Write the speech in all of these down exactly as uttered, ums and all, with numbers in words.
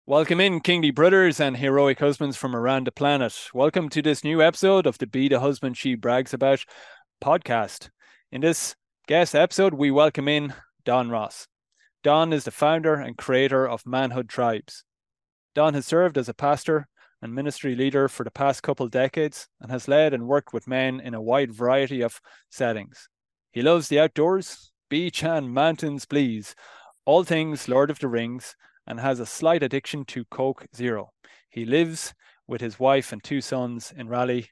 Welcome in, Kingly brothers and heroic husbands from around the planet. Welcome to this new episode of the Be the Husband She Brags About podcast. In this guest episode, we welcome in Don Ross. Don is the founder and creator of Manhood Tribes. Don has served as a pastor and ministry leader for the past couple decades and has led and worked with men in a wide variety of settings. He loves the outdoors, beach and mountains, please, all things Lord of the Rings, and has a slight addiction to Coke Zero. He lives with his wife and two sons in Raleigh,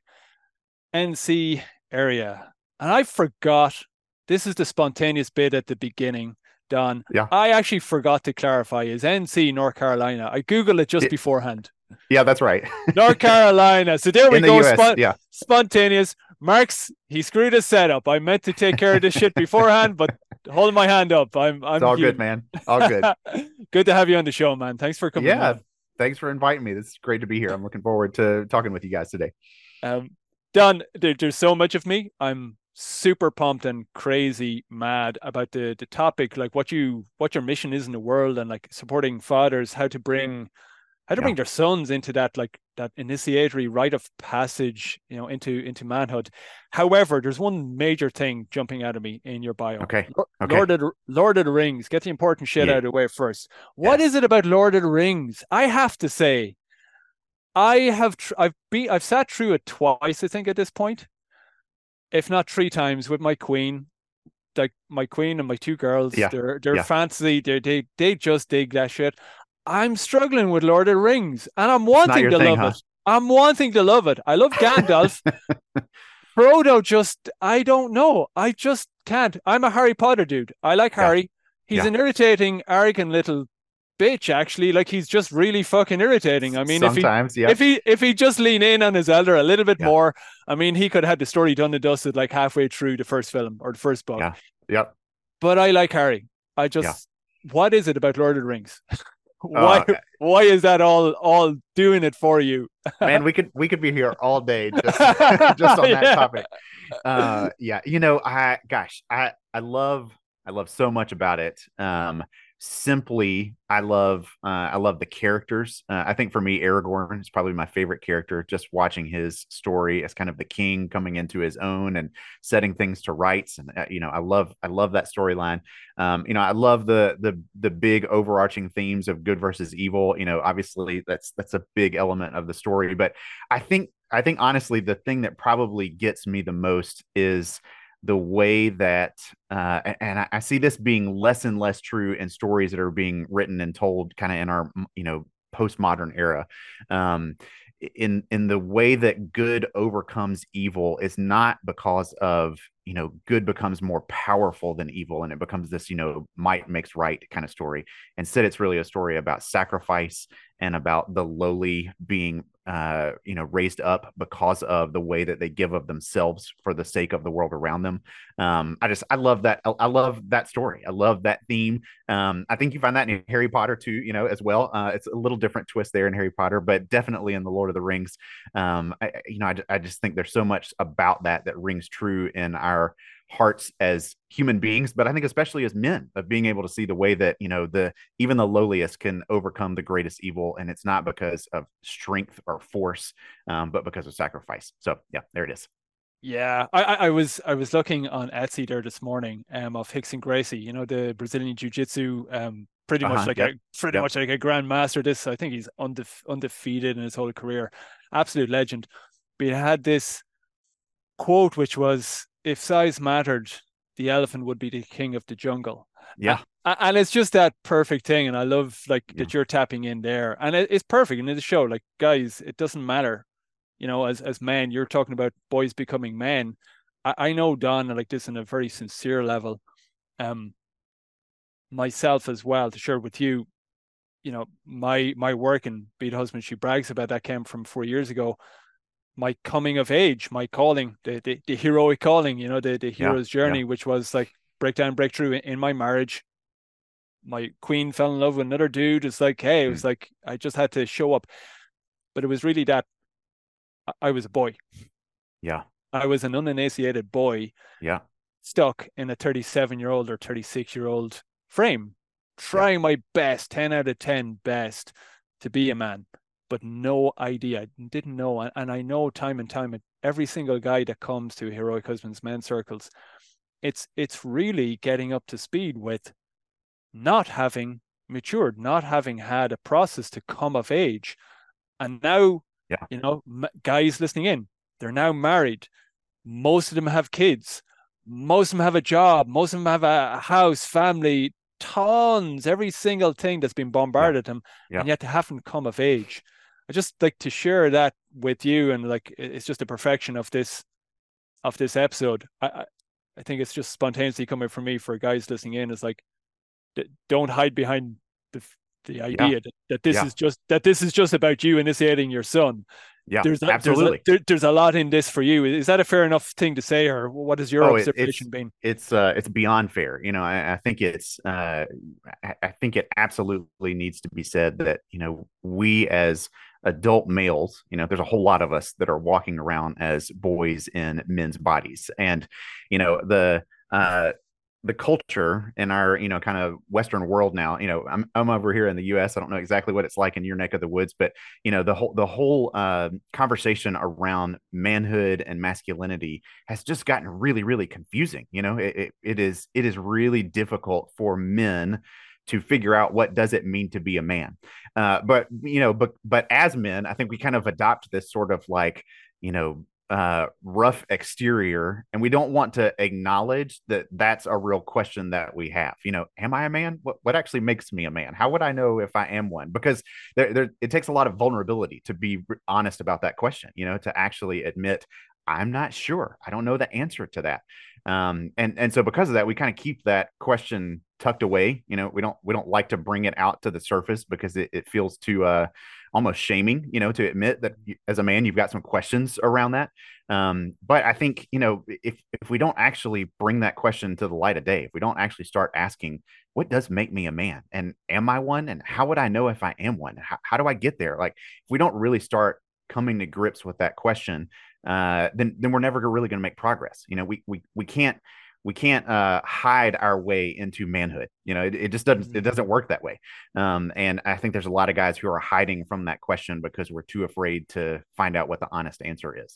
N C area. And I forgot, this is the spontaneous bit at the beginning, Don. Yeah. I actually forgot to clarify, is N C North Carolina? I Googled it just It, beforehand. yeah, that's right. North Carolina. So there we In the go. U S. Spon- Yeah. spontaneous. Mark's, he screwed his setup. I meant to take care of this shit beforehand, but hold my hand up. I'm It's I'm all good, human. man. All good. Good to have you on the show, man. Thanks for coming Yeah. on. Thanks for inviting me. This is great to be here. I'm looking forward to talking with you guys today. Um, Don, there, there's so much of me. I'm super pumped and crazy mad about the the topic, like what you what your mission is in the world, and like supporting fathers, how to bring how to Yeah. bring their sons into that like that initiatory rite of passage, you know, into into manhood. However, there's one major thing jumping out of me in your bio. Okay. Okay. Lord of the, Lord of the Rings. Get the important shit out Yeah. of the way first. What is Yes. it about Lord of the Rings? I have to say, I have tr- I've been I've sat through it twice, I think, at this point, if not three times with my queen. Like my queen and my two girls, Yeah. they're they're Yeah. fancy. They they they just dig that shit. I'm struggling with Lord of the Rings, and I'm It's not wanting your to thing, love huh? it. I'm wanting to love it. I love Gandalf. Frodo just, I don't know. I just can't. I'm a Harry Potter dude. I like Yeah. Harry. He's Yeah. an irritating, arrogant little bitch, actually. Like he's just really fucking irritating. S- I mean, if he Sometimes. Yeah. if he if he just lean in on his elder a little bit Yeah. more, I mean, he could have had the story done and dusted like halfway through the first film or the first book. Yeah. Yep. But I like Harry. I Yeah. just, what is it about Lord of the Rings? Why Uh, why is that all all doing it for you? man, we could we could be here all day just just on that Yeah. topic. Uh, yeah, you know, I gosh, I I love I love so much about it. Um, simply, I love uh, I love the characters. Uh, I think for me, Aragorn is probably my favorite character. Just watching his story as kind of the king coming into his own and setting things to rights, and uh, you know, I love I love that storyline. Um, you know, I love the the the big overarching themes of good versus evil. You know, obviously that's that's a big element of the story, but I think I think honestly, the thing that probably gets me the most is the way that, uh, and I, I see this being less and less true in stories that are being written and told kind of in our, you know, postmodern era. Um, in in the way that good overcomes evil is not because of, you know, good becomes more powerful than evil and it becomes this, you know, might makes right kind of story. Instead, it's really a story about sacrifice and about the lowly being, uh, you know, raised up because of the way that they give of themselves for the sake of the world around them. Um, I just I love that. I, I love that story. I love that theme. Um, I think you find that in Harry Potter too, you know, as well. Uh, it's a little different twist there in Harry Potter, but definitely in the Lord of the Rings. Um, I, you know, I, I just think there's so much about that that rings true in our hearts as human beings, but I think especially as men, of being able to see the way that, you know, the even the lowliest can overcome the greatest evil, and it's not because of strength or force, um, but because of sacrifice. So yeah, there it is. Yeah, I, I I was I was looking on Etsy there this morning, um, of Rickson Gracie, you know, the Brazilian Jiu-Jitsu, um, pretty Uh much huh. like a Yep. pretty Yep. much like a grandmaster. This, I think he's undef undefeated in his whole career, absolute legend. But he had this quote which was, "If size mattered, the elephant would be the king of the jungle." Uh, Yeah. and it's just that perfect thing, and I love like Yeah. that you're tapping in there, and it, it's perfect. And in the show, like guys, it doesn't matter, you know, as as men, you're talking about boys becoming men. I, I know Don like this in a very sincere level. Um, myself as well to share with you, you know, my my work and Be the Husband She Brags About that came from four years ago. My coming of age, my calling, the the, the heroic calling, you know, the the Yeah. hero's Yeah. journey, which was like breakdown, breakthrough in, in my marriage. My queen fell in love with another dude. It's like, hey, it was Mm. like I just had to show up, but it was really that I was a boy. Yeah. I was an uninitiated boy Yeah. stuck in a thirty-seven year old or thirty-six year old frame, Yeah. trying my best, ten out of ten best, to be a man, but no idea, didn't know. And, and I know time and time, every single guy that comes to Heroic Husbands men's circles, it's it's really getting up to speed with not having matured, not having had a process to come of age. And now, Yeah. you know, guys listening in, they're now married. Most of them have kids. Most of them have a job. Most of them have a house, family, tons, every single thing that's been bombarded Yeah. at them, Yeah. and yet they haven't come of age. I just like to share that with you, and like it's just a perfection of this of this episode. I I, I think it's just spontaneously coming from me for guys listening in. It's like, don't hide behind the the Yeah. idea that, that this Yeah. is just that this is just about you initiating your son. Yeah. There's a, Absolutely. There's a, there, there's a lot in this for you. Is that a fair enough thing to say, or what has your Oh, it, it's observation been? it's uh it's beyond fair. You know, I, I think it's uh I, I think it absolutely needs to be said that, you know, we as adult males, you know, there's a whole lot of us that are walking around as boys in men's bodies. And, you know, the uh the culture in our, you know, kind of Western world now, you know, I'm I'm over here in the U S. I don't know exactly what it's like in your neck of the woods, but you know, the whole the whole uh, conversation around manhood and masculinity has just gotten really, really confusing. You know, it, it, it is it is really difficult for men to figure out what does it mean to be a man. Uh, but you know, but but as men, I think we kind of adopt this sort of like, you know, uh, rough exterior, and we don't want to acknowledge that that's a real question that we have. You know, am I a man? What what actually makes me a man? How would I know if I am one? Because there, there it takes a lot of vulnerability to be honest about that question. You know, to actually admit I'm not sure. I don't know the answer to that. Um, and and so because of that, we kind of keep that question tucked away. You know, we don't we don't like to bring it out to the surface because it, it feels too uh almost shaming, you know, to admit that you, as a man, you've got some questions around that. Um, but I think, you know, if if we don't actually bring that question to the light of day, if we don't actually start asking, what does make me a man, and am I one, and how would I know if I am one? How, how do I get there? Like, if we don't really start coming to grips with that question, uh, then then we're never really going to make progress. You know, we we we can't we can't uh, hide our way into manhood. You know, it, it just doesn't it doesn't work that way. Um, and I think there's a lot of guys who are hiding from that question because we're too afraid to find out what the honest answer is.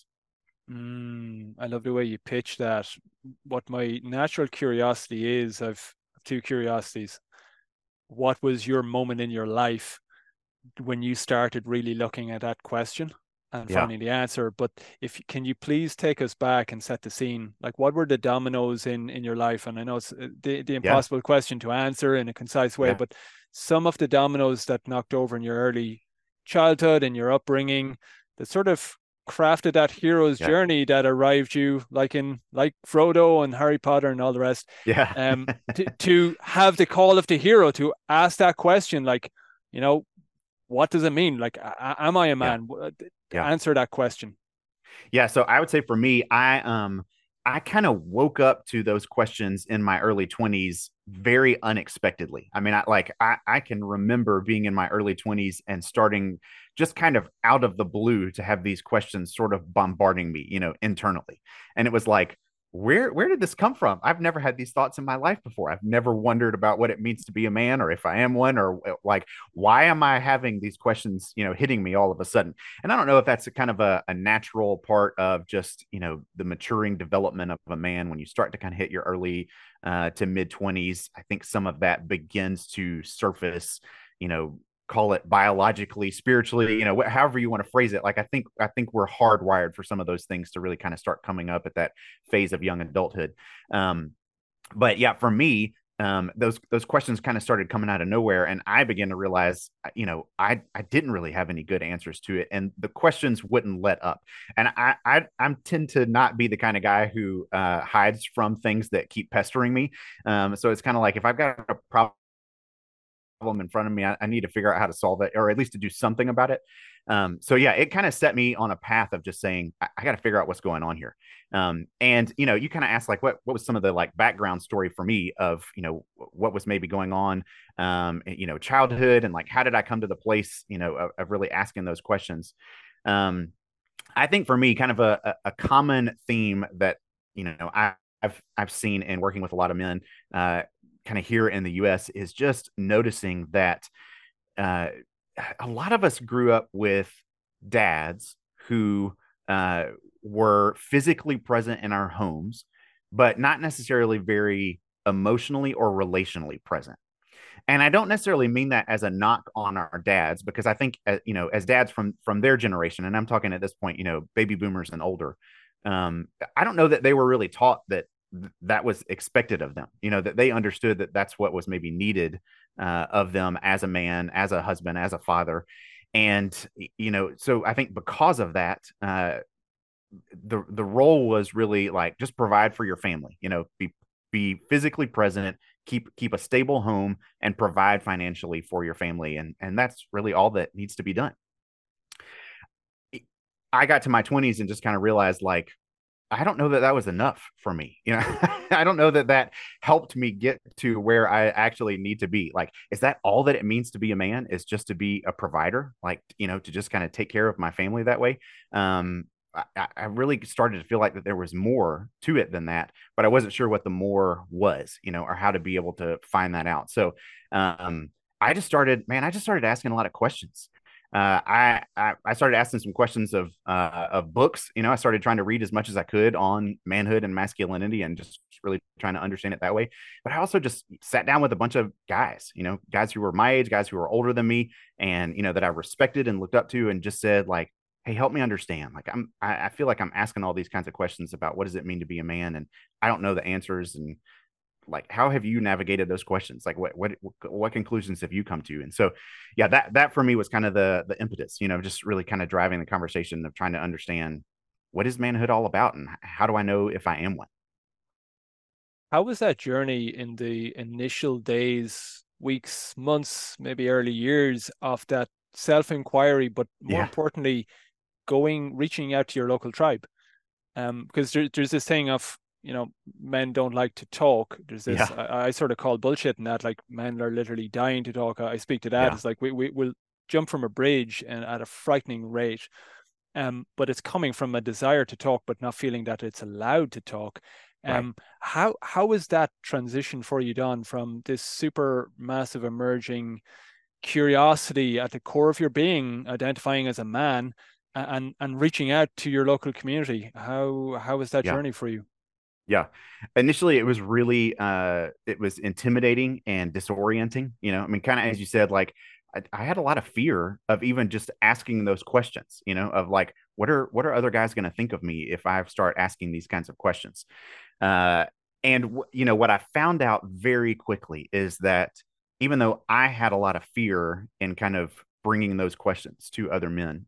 Mm, I love the way you pitch that. What my natural curiosity is, I've two curiosities. What was your moment in your life when you started really looking at that question and Yeah. finding the answer? But if can you please take us back and set the scene? Like, what were the dominoes in in your life? And I know it's uh, the the Yeah. impossible question to answer in a concise way, Yeah. but some of the dominoes that knocked over in your early childhood and your upbringing that sort of crafted that hero's Yeah. journey that arrived you, like in like Frodo and Harry Potter and all the rest, Yeah. um to, to have the call of the hero to ask that question, like, you know, what does it mean? Like, am I a Yeah. man? Yeah. Answer that question. Yeah, so I would say for me, I um I kind of woke up to those questions in my early twenties very unexpectedly. I mean, I like I I can remember being in my early twenties and starting just kind of out of the blue to have these questions sort of bombarding me, you know, internally. And it was like, where where did this come from? I've never had these thoughts in my life before. I've never wondered about what it means to be a man, or if I am one, or like, why am I having these questions, you know, hitting me all of a sudden? And I don't know if that's a kind of a, a natural part of just, you know, the maturing development of a man when you start to kind of hit your early uh, to mid twenties. I think some of that begins to surface, you know, call it biologically, spiritually, you know, wh- however you want to phrase it. Like, I think, I think we're hardwired for some of those things to really kind of start coming up at that phase of young adulthood. Um, but yeah, for me, um, those those questions kind of started coming out of nowhere, and I began to realize, you know, I I didn't really have any good answers to it, and the questions wouldn't let up. And I I I tend to not be the kind of guy who uh, hides from things that keep pestering me. Um, so it's kind of like if I've got a problem in front of me, I, I need to figure out how to solve it, or at least to do something about it. Um, so yeah, it kind of set me on a path of just saying, I, I got to figure out what's going on here. Um, and you know, you kind of asked like, what what was some of the like background story for me of, you know, what was maybe going on, um, you know, childhood, and like how did I come to the place, you know, of, of really asking those questions. Um, I think for me, kind of a a common theme that, you know, I, I've I've seen in working with a lot of men, uh, kind of here in the U S, is just noticing that uh, a lot of us grew up with dads who uh, were physically present in our homes, but not necessarily very emotionally or relationally present. And I don't necessarily mean that as a knock on our dads, because I think uh, you know, as dads from from their generation, and I'm talking at this point, you know, baby boomers and older, um, I don't know that they were really taught that th- that was expected of them. You know, that they understood that that's what was maybe needed uh, of them as a man, as a husband, as a father, and you know, so I think because of that, uh, the the role was really like just provide for your family. You know, be be physically present, keep keep a stable home, and provide financially for your family, and and that's really all that needs to be done. I got to my twenties and just kind of realized like I don't know that that was enough for me. You know, I don't know that that helped me get to where I actually need to be. Like, is that all that it means to be a man? Is just to be a provider, like, you know, to just kind of take care of my family that way. Um, I, I really started to feel like that there was more to it than that, but I wasn't sure what the more was, you know, or how to be able to find that out. So, um, I just started, man, I just started asking a lot of questions. Uh, I, I I started asking some questions of uh, of books. You know, I started trying to read as much as I could on manhood and masculinity, and just really trying to understand it that way. But I also just sat down with a bunch of guys. You know, guys who were my age, guys who were older than me, and you know that I respected and looked up to, and just said like, "Hey, help me understand." Like I'm, I, I feel like I'm asking all these kinds of questions about what does it mean to be a man, and I don't know the answers, and like how have you navigated those questions, like what what what conclusions have you come to? And so yeah, that that for me was kind of the the impetus, you know, just really kind of driving the conversation of trying to understand what is manhood all about and how do I know if I am one. How was that journey in the initial days, weeks, months, maybe early years of that self-inquiry, but more Yeah, importantly, going, reaching out to your local tribe? Um, because there, there's this thing of, you know, men don't like to talk. There's this, yeah, I, I sort of call bullshit in that, like men are literally dying to talk. I speak to that. yeah, It's like we, we will jump from a bridge and at a frightening rate. Um, but it's coming from a desire to talk, but not feeling that it's allowed to talk. right. Um, how how was that transition for you, Don, from this super massive emerging curiosity at the core of your being, identifying as a man, and and reaching out to your local community? How how was that Yeah, journey for you? yeah. Initially it was really uh it was intimidating and disorienting, you know. I mean, kind of as you said, like I, I had a lot of fear of even just asking those questions, you know, of like what are what are other guys going to think of me if I start asking these kinds of questions. Uh, and w- you know what I found out very quickly is that even though I had a lot of fear in kind of bringing those questions to other men,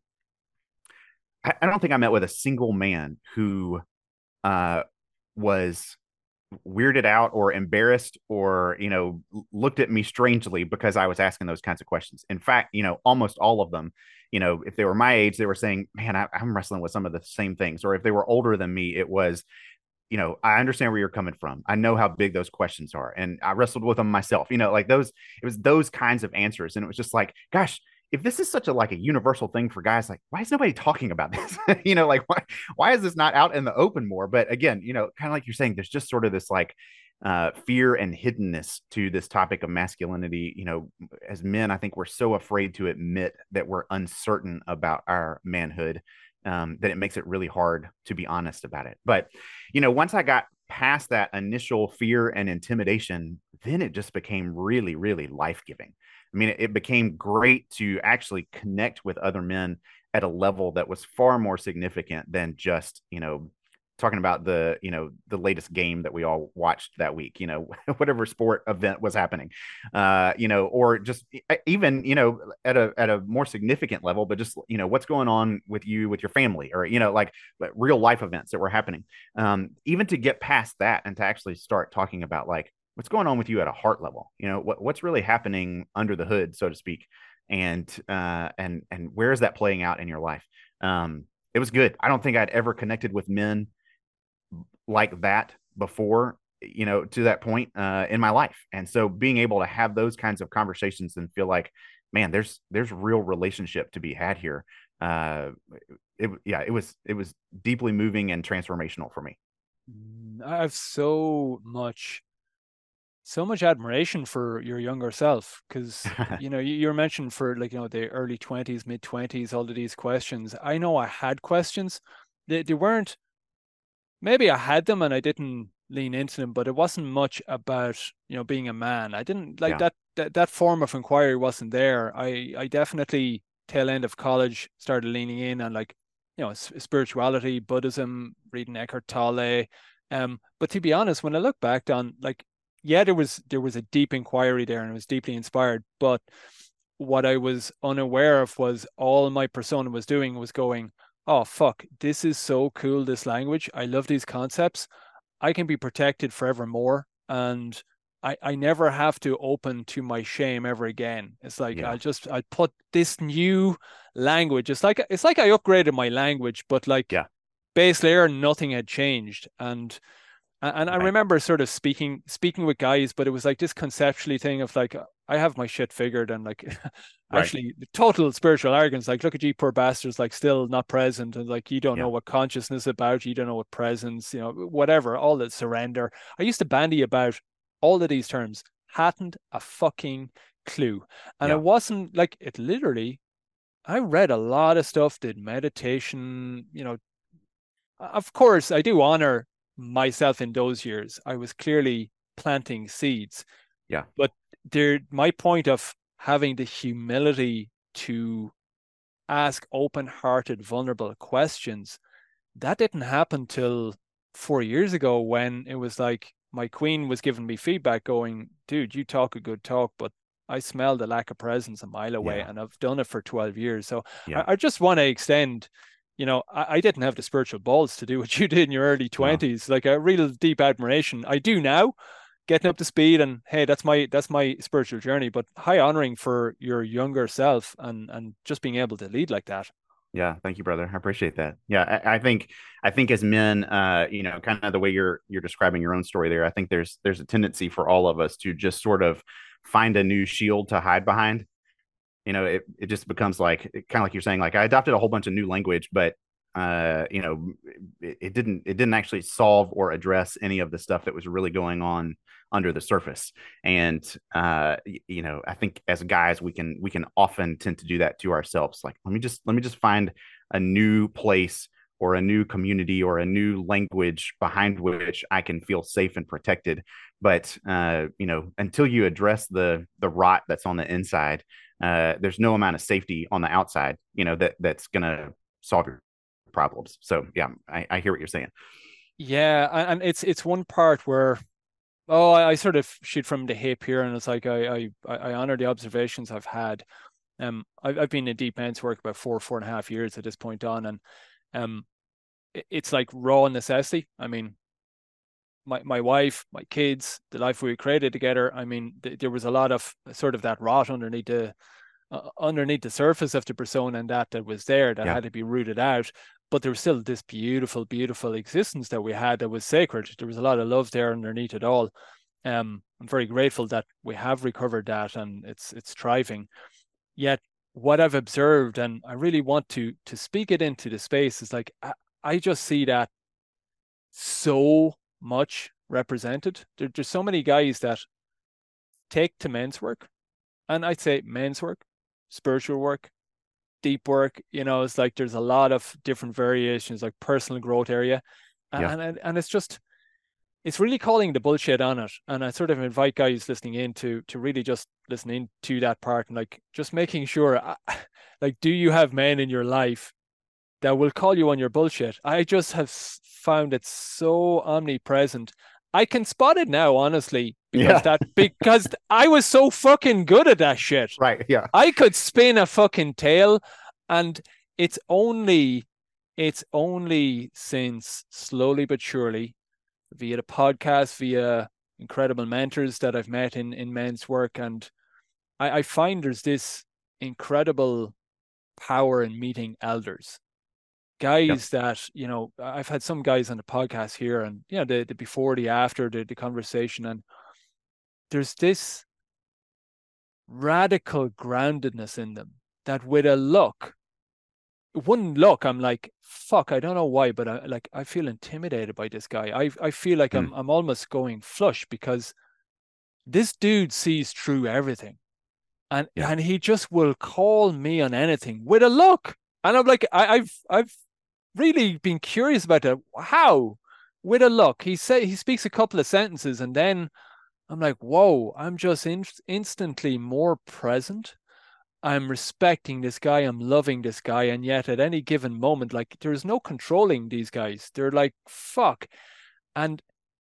I, I don't think I met with a single man who uh, was weirded out or embarrassed or you know looked at me strangely because I was asking those kinds of questions. In fact, you know, almost all of them, you know, if they were my age, they were saying, "Man, I, I'm wrestling with some of the same things." Or if they were older than me, it was, you know, I understand where you're coming from. I know how big those questions are. And I wrestled with them myself. You know, like those, it was those kinds of answers. And it was just like, gosh, if this is such a like a universal thing for guys, like why is nobody talking about this? You know, like why why is this not out in the open more? But again, you know, kind of like you're saying, there's just sort of this like uh, fear and hiddenness to this topic of masculinity. You know, as men, I think we're so afraid to admit that we're uncertain about our manhood, um, that it makes it really hard to be honest about it. But you know, once I got past that initial fear and intimidation, then it just became really, really life giving. I mean, it, it became great to actually connect with other men at a level that was far more significant than just, you know, talking about the, you know, the latest game that we all watched that week, you know, whatever sport event was happening, uh, you know, or just even, you know, at a, at a more significant level, but just, you know, what's going on with you, with your family, or, you know, like real life events that were happening. Um, even to get past that and to actually start talking about like, what's going on with you at a heart level, you know, what, what's really happening under the hood, so to speak. And, uh, and, and where is that playing out in your life? Um, it was good. I don't think I'd ever connected with men like that before, you know, to that point uh, in my life. And so being able to have those kinds of conversations and feel like, man, there's there's real relationship to be had here. Uh, it yeah, it was it was deeply moving and transformational for me. Mm, I have so much so much admiration for your younger self, because you know you, you're mentioned for, like, you know, the early twenties, mid twenties, all of these questions. I know I had questions. They, they weren't, maybe I had them and I didn't lean into them, but it wasn't much about, you know, being a man. I didn't like Yeah. that that, that form of inquiry wasn't there. I I definitely, tail end of college, started leaning in on, like, you know, spirituality, Buddhism, reading Eckhart Tolle. Um, but to be honest, when I look back on, like, yeah, there was there was a deep inquiry there and it was deeply inspired, but what I was unaware of was all my persona was doing was going, oh fuck, this is so cool, this language. I love these concepts. I can be protected forevermore. And I, I never have to open to my shame ever again. It's like Yeah. I'll just I put this new language. It's like it's like I upgraded my language, but like Yeah. base layer, nothing had changed. And and I Right. remember sort of speaking speaking with guys, but it was like this conceptually thing of like, I have my shit figured, and like Right. actually the total spiritual arrogance, like, look at you poor bastards, like still not present, and like you don't know Yeah. what consciousness is about, you don't know what presence, you know, whatever, all that surrender. I used to bandy about all of these terms, hadn't a fucking clue. And it Yeah. wasn't like it literally, I read a lot of stuff, did meditation, you know, of course, I do honor myself in those years. I was clearly planting seeds, Yeah. but there, my point of having the humility to ask open-hearted, vulnerable questions, that didn't happen till four years ago, when it was like my queen was giving me feedback, going, "Dude, you talk a good talk, but I smell the lack of presence a mile away, Yeah. and I've done it for twelve years." So I, Yeah. I just want to extend, you know, I, I didn't have the spiritual balls to do what you did in your early No. twenties. Like a real deep admiration. I do now, getting up to speed, and hey, that's my that's my spiritual journey. But high honoring for your younger self, and and just being able to lead like that. Yeah, thank you, brother. I appreciate that. Yeah, I, I think I think as men, uh, you know, kind of the way you're you're describing your own story there, I think there's there's a tendency for all of us to just sort of find a new shield to hide behind. You know, it it just becomes like kind of like you're saying, like I adopted a whole bunch of new language, but uh, you know, it, it didn't it didn't actually solve or address any of the stuff that was really going on under the surface. And uh, you know, I think as guys, we can we can often tend to do that to ourselves. Like, let me just let me just find a new place or a new community or a new language behind which I can feel safe and protected. But uh, you know, until you address the the rot that's on the inside, uh, there's no amount of safety on the outside, you know, that that's gonna solve your problems. So yeah, I, I hear what you're saying. Yeah, and it's it's one part where, oh, I, I sort of shoot from the hip here, and it's like I I I honor the observations I've had. Um, I've I've been in deep men's work about four four and a half years at this point on, and um, it's like raw necessity. I mean, my my wife, my kids, the life we created together. I mean, th- there was a lot of sort of that rot underneath the uh, underneath the surface of the persona, and that that was there, that Yeah, had to be rooted out. But there was still this beautiful, beautiful existence that we had that was sacred. There was a lot of love there underneath it all. Um, I'm very grateful that we have recovered that, and it's it's thriving. Yet, what I've observed, and I really want to to speak it into the space, is like I, I just see that so much represented. There, there's so many guys that take to men's work, and I'd say men's work, spiritual work, deep work. You know, it's like there's a lot of different variations, like personal growth area, yeah, and and, and it's just it's really calling the bullshit on it. And I sort of invite guys listening in to to really just listen in to that part, and like just making sure, uh, like, do you have men in your life that will call you on your bullshit? I just have found it so omnipresent. I can spot it now, honestly, because yeah. that because I was so fucking good at that shit. Right. Yeah, I could spin a fucking tale, and it's only it's only since slowly but surely, via the podcast, via incredible mentors that I've met in in men's work, and I, I find there's this incredible power in meeting elders, yep, guys that, you know, I've had some guys on the podcast here, and you know, the, the before, the after, the, the conversation, and there's this radical groundedness in them that with a look, one look, I'm like, fuck, I don't know why, but I like I feel intimidated by this guy. I I feel like mm, I'm I'm almost going flush, because This dude sees through everything, and Yeah. and he just will call me on anything with a look. And I'm like, I, I've I've really been curious about that. How? With a look. He say he speaks a couple of sentences, and then I'm like, whoa, I'm just in, instantly more present. I'm respecting this guy. I'm loving this guy. And yet at any given moment, like there's no controlling these guys. They're like, fuck. And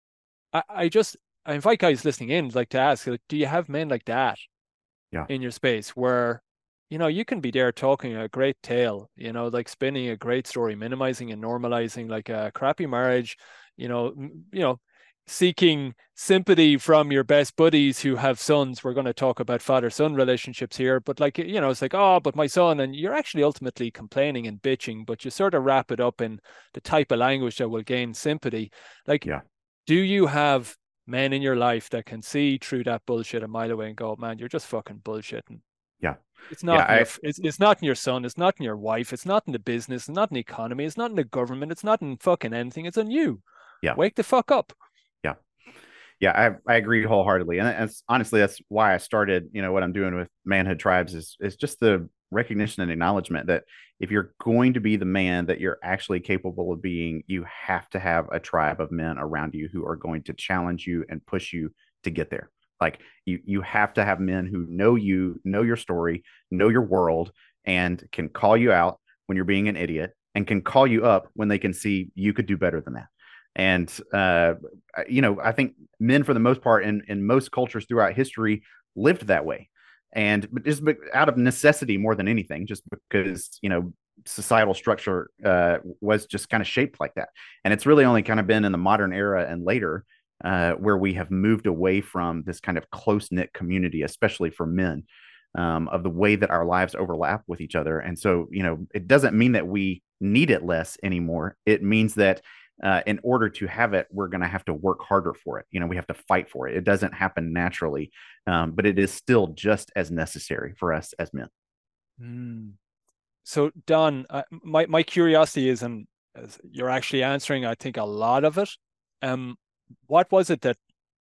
I, I just I invite guys listening in like to ask, like, do you have men like that Yeah. in your space where, you know, you can be there talking a great tale, you know, like spinning a great story, minimizing and normalizing like a crappy marriage, you know, you know, seeking sympathy from your best buddies who have sons. We're going to talk about father-son relationships here, but like, you know, it's like, oh, but my son, and you're actually ultimately complaining and bitching, but you sort of wrap it up in the type of language that will gain sympathy. Like, Yeah. do you have men in your life that can see through that bullshit a mile away and go, man, you're just fucking bullshitting? Yeah. It's Yeah. not in your I, it's, it's not in your son, it's not in your wife, it's not in the business, it's not in the economy, it's not in the government, it's not in fucking anything, it's on you. yeah. Wake the fuck up. Yeah. Yeah, I, I agree wholeheartedly, and that's honestly that's why I started. You know what I'm doing with Manhood Tribes is is just the recognition and acknowledgement that if you're going to be the man that you're actually capable of being, you have to have a tribe of men around you who are going to challenge you and push you to get there. Like you, you have to have men who know you, know your story, know your world, and can call you out when you're being an idiot, and can call you up when they can see you could do better than that. And uh, you know, I think men, for the most part, in in most cultures throughout history, lived that way, and just out of necessity more than anything, just because you know societal structure uh, was just kind of shaped like that. And it's really only kind of been in the modern era and later uh, where we have moved away from this kind of close knit community, especially for men. Um, of the way that our lives overlap with each other. And so, you know, it doesn't mean that we need it less anymore. It means that uh, in order to have it, we're going to have to work harder for it. You know, we have to fight for it. It doesn't happen naturally, um, but it is still just as necessary for us as men. Mm. So, Don, uh, my my curiosity is, and you're actually answering, I think, a lot of it. Um, what was it that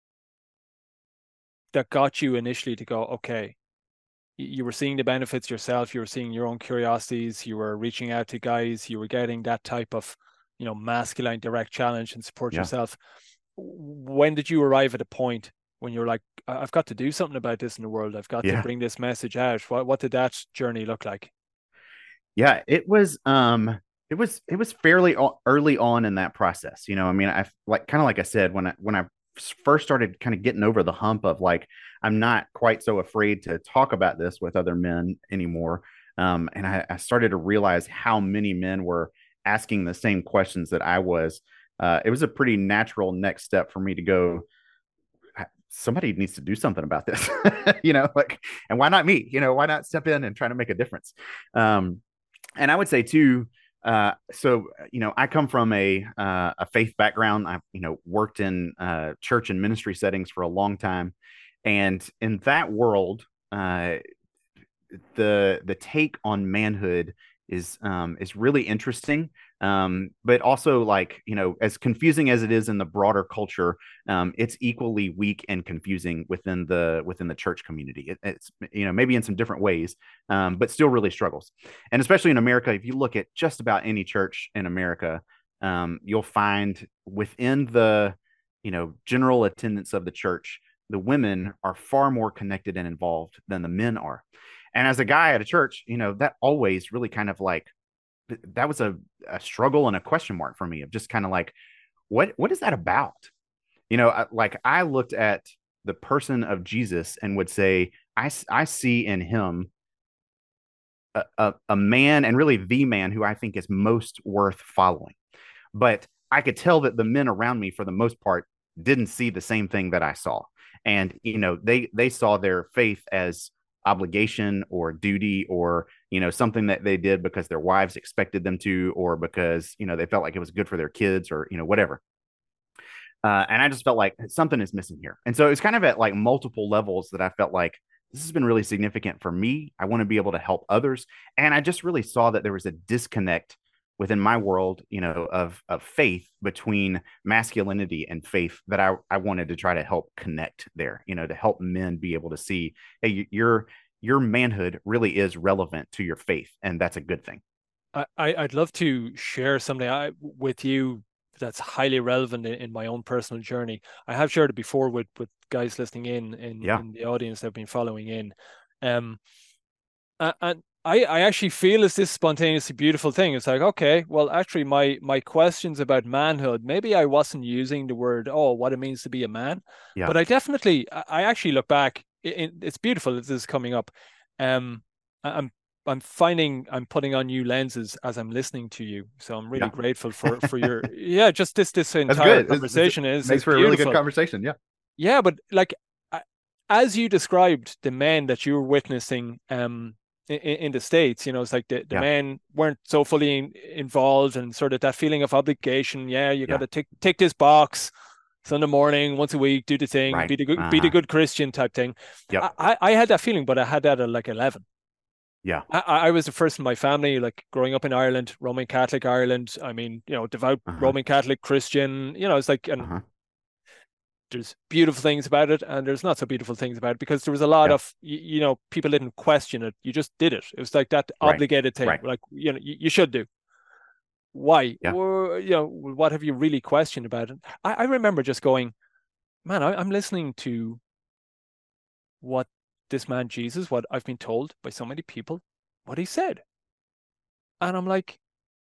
that got you initially to go, okay, you were seeing the benefits yourself, you were seeing your own curiosities, you were reaching out to guys, you were getting that type of, you know, masculine direct challenge and support Yeah. yourself. When did you arrive at a point when you're like, I've got to do something about this in the world, I've got to Yeah. bring this message out? What what did that journey look like? Yeah. It was, um, it was, it was fairly early on in that process. You know, I mean, I like, kind of like I said, when I, when I first started kind of getting over the hump of like, I'm not quite so afraid to talk about this with other men anymore. Um, and I, I started to realize how many men were asking the same questions that I was. Uh, it was a pretty natural next step for me to go, somebody needs to do something about this, you know, like, and why not me? You know, why not step in and try to make a difference? Um, and I would say too, uh, so you know, I come from a uh, a faith background. I've you know worked in uh, church and ministry settings for a long time, and in that world, uh, the the take on manhood is um, is really interesting, um, but also like you know as confusing as it is in the broader culture, um, it's equally weak and confusing within the within the church community. It, it's you know maybe in some different ways, um, but still really struggles. And especially in America, if you look at just about any church in America, um, you'll find within the you know general attendance of the church, the women are far more connected and involved than the men are. And as a guy at a church, you know, that always really kind of like that was a, a struggle and a question mark for me of just kind of like, what what is that about? You know, I, like I looked at the person of Jesus and would say, I, I see in him a, a, a man, and really the man who I think is most worth following. But I could tell that the men around me, for the most part, didn't see the same thing that I saw. And, you know, they they saw their faith as obligation or duty, or you know something that they did because their wives expected them to, or because you know they felt like it was good for their kids, or you know whatever. Uh, and I just felt like something is missing here. And so it's kind of at like multiple levels that I felt like this has been really significant for me. I want to be able to help others. And I just really saw that there was a disconnect within my world, you know, of of faith between masculinity and faith that I I wanted to try to help connect there, you know, to help men be able to see, hey, your your manhood really is relevant to your faith, and that's a good thing. I, I'd love to share something I, with you that's highly relevant in, in my own personal journey. I have shared it before with with guys listening in in, Yeah. in the audience that have been following in. Um, and I, I actually feel it's this spontaneously beautiful thing. It's like, okay, well, actually, my my questions about manhood, maybe I wasn't using the word, oh, what it means to be a man, Yeah. but I definitely, I actually look back. It, it's beautiful. This is coming up. Um, I'm I'm finding I'm putting on new lenses as I'm listening to you. So I'm really Yeah. grateful for for your yeah, just this this That's entire good. It's, it's, it conversation is makes is for a really good beautiful. conversation. Yeah. Yeah, but like as you described the men that you were witnessing um in, in the States, you know, it's like the, the Yeah. men weren't so fully in, involved and sort of that feeling of obligation. Yeah, you got Yeah. to tick tick this box Sunday morning, once a week, do the thing, Right. be the good, be the Uh-huh. good Christian type thing. Yep. I, I, I had that feeling, but I had that at like eleven. Yeah. I, I was the first in my family, like growing up in Ireland, Roman Catholic Ireland. I mean, you know, devout Uh-huh. Roman Catholic Christian. You know, it's like, and Uh-huh. there's beautiful things about it, and there's not so beautiful things about it because there was a lot Yeah. of, you, you know, people didn't question it. You just did it. It was like that Right. obligated thing, Right. like you know, you, you should do. Why? Yeah. Or you know, what have you really questioned about it? I, I remember just going, man, I, I'm listening to what this man Jesus, what I've been told by so many people, what he said. And I'm like,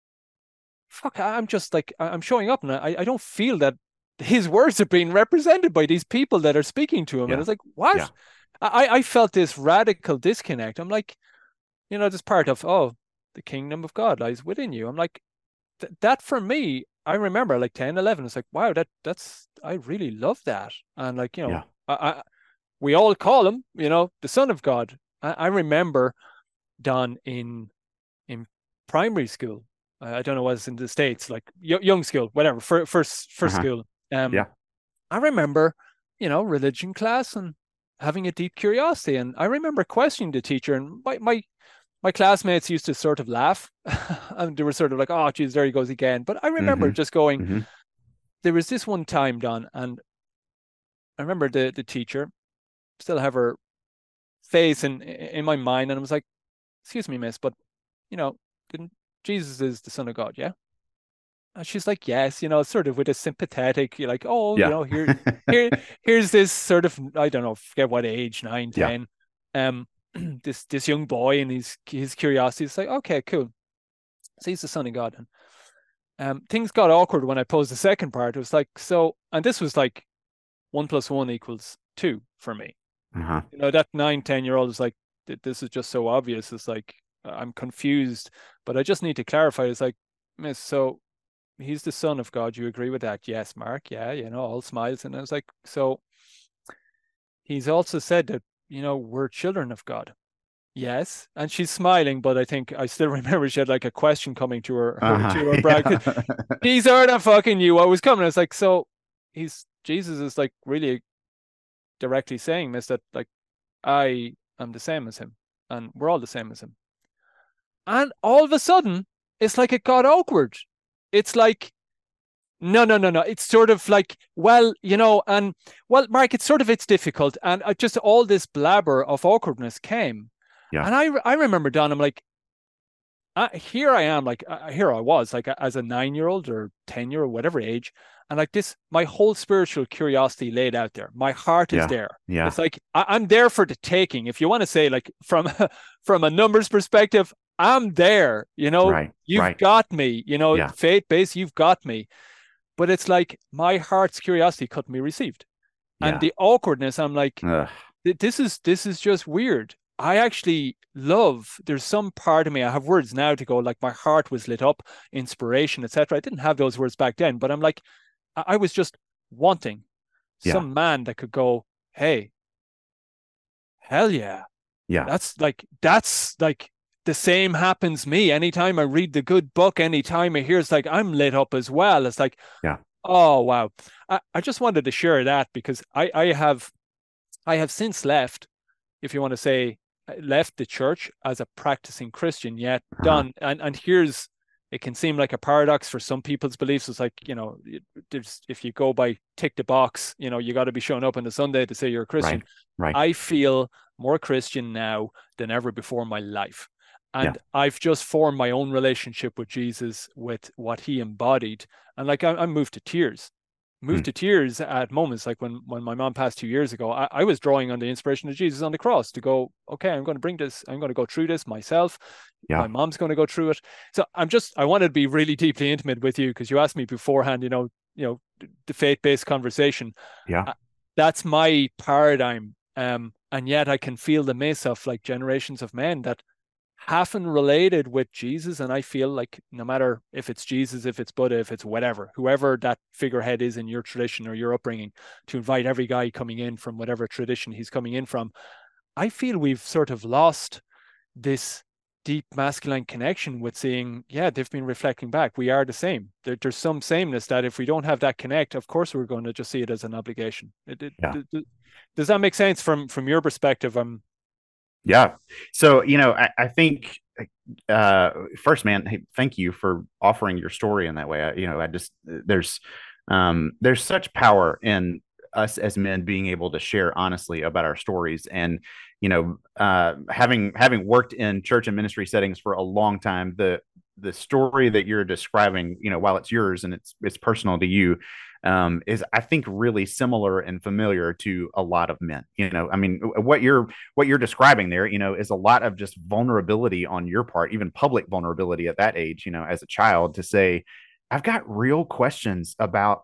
fuck, I'm just like, I'm showing up and I, I don't feel that his words are being represented by these people that are speaking to him. And Yeah. it's like, what? Yeah. I, I felt this radical disconnect. I'm like, you know, this part of, oh, the kingdom of God lies within you. I'm like, th- that for me, I remember like ten, eleven. It's like, wow, that that's, I really love that. And like, you know, Yeah. I, I we all call him, you know, the Son of God. I, I remember Don in in primary school. I don't know what it's in the States, like young school, whatever, for first first Uh-huh. school. Um, Yeah. I remember, you know, religion class and having a deep curiosity. And I remember questioning the teacher, and my my my classmates used to sort of laugh, and they were sort of like, "Oh, geez, there he goes again." But I remember Mm-hmm. just going, Mm-hmm. there was this one time, Don, and I remember the the teacher still have her face in in my mind, and I was like, "Excuse me, miss, but you know, didn't Jesus is the Son of God, yeah?" And she's like, "Yes," you know, sort of with a sympathetic, you're like, "Oh, you Yeah. know, here, here, here's this sort of, I don't know, forget what age, nine, Yeah. ten, um, this this young boy and his his curiosity. It's like, okay, cool. So he's the Son of God, and um, things got awkward when I posed the second part. It was like, so, and this was like one plus one equals two for me. Uh-huh. You know, that nine, ten year old is like, this is just so obvious. It's like, I'm confused, but I just need to clarify. It's like, miss, so he's the Son of God. You agree with that? Yes, Mark. Yeah, you know, all smiles. And I was like, so he's also said that, you know, we're children of God. Yes. And she's smiling, but I think I still remember she had like a question coming to her, her Uh-huh. to her bride. Yeah. These are the fucking you. I was coming. I was like, so he's Jesus is like really directly saying this, that like I am the same as him and we're all the same as him. And all of a sudden, it's like it got awkward. It's like, no, no, no, no. It's sort of like, well, you know, and well, Mark, it's sort of, it's difficult. And uh, just all this blabber of awkwardness came. Yeah. And I, I remember, Don, I'm like, uh, here I am, like, uh, here I was, like, as a nine year old or ten year old, whatever age. And like this, my whole spiritual curiosity laid out there. My heart is Yeah. there. Yeah. It's like, I, I'm there for the taking. If you want to say, like, from, from a numbers perspective, I'm there, you know, Right. you've Right. got me, you know, Yeah. faith based, you've got me. But it's like my heart's curiosity couldn't be received. And Yeah. the awkwardness, I'm like, Ugh. this is this is just weird. I actually love, there's some part of me, I have words now to go, like my heart was lit up, inspiration, et cetera. I didn't have those words back then, but I'm like, I was just wanting Yeah. some man that could go, hey, hell yeah. Yeah. That's like, that's like, the same happens me anytime I read the good book, anytime I hear, it's like I'm lit up as well. It's like, Yeah. oh wow. I, I just wanted to share that because I, I have I have since left, if you want to say, left the church as a practicing Christian, yet Uh-huh. done. And and here's it can seem like a paradox for some people's beliefs. It's like, you know, there's, if you go by tick the box, you know, you got to be showing up on a Sunday to say you're a Christian. Right. Right. I feel more Christian now than ever before in my life. And Yeah. I've just formed my own relationship with Jesus, with what he embodied. And like, I, I'm moved to tears, moved Mm. to tears at moments. Like when, when my mom passed two years ago, I, I was drawing on the inspiration of Jesus on the cross to go, okay, I'm going to bring this, I'm going to go through this myself. Yeah. My mom's going to go through it. So I'm just, I wanted to be really deeply intimate with you because you asked me beforehand, you know, you know, the faith-based conversation. Yeah. Uh, that's my paradigm. Um, and yet I can feel the miss of like generations of men that haven't related with Jesus. And I feel like no matter if it's Jesus, if it's Buddha, if it's whatever, whoever that figurehead is in your tradition or your upbringing, to invite every guy coming in from whatever tradition he's coming in from, I feel we've sort of lost this deep masculine connection with seeing, yeah, they've been reflecting back. We are the same. There, there's some sameness that if we don't have that connect, of course, we're going to just see it as an obligation. It, it, Yeah. d- d- does that make sense from, from your perspective? Um, Yeah. So, you know, I, I think uh first, man, hey, thank you for offering your story in that way. I, you know, I just there's um there's such power in us as men being able to share honestly about our stories. And, you know, uh having having worked in church and ministry settings for a long time, the the story that you're describing, you know, while it's yours and it's it's personal to you, um, is I think really similar and familiar to a lot of men. You know, I mean, what you're what you're describing there, you know, is a lot of just vulnerability on your part, even public vulnerability at that age, you know, as a child, to say, I've got real questions about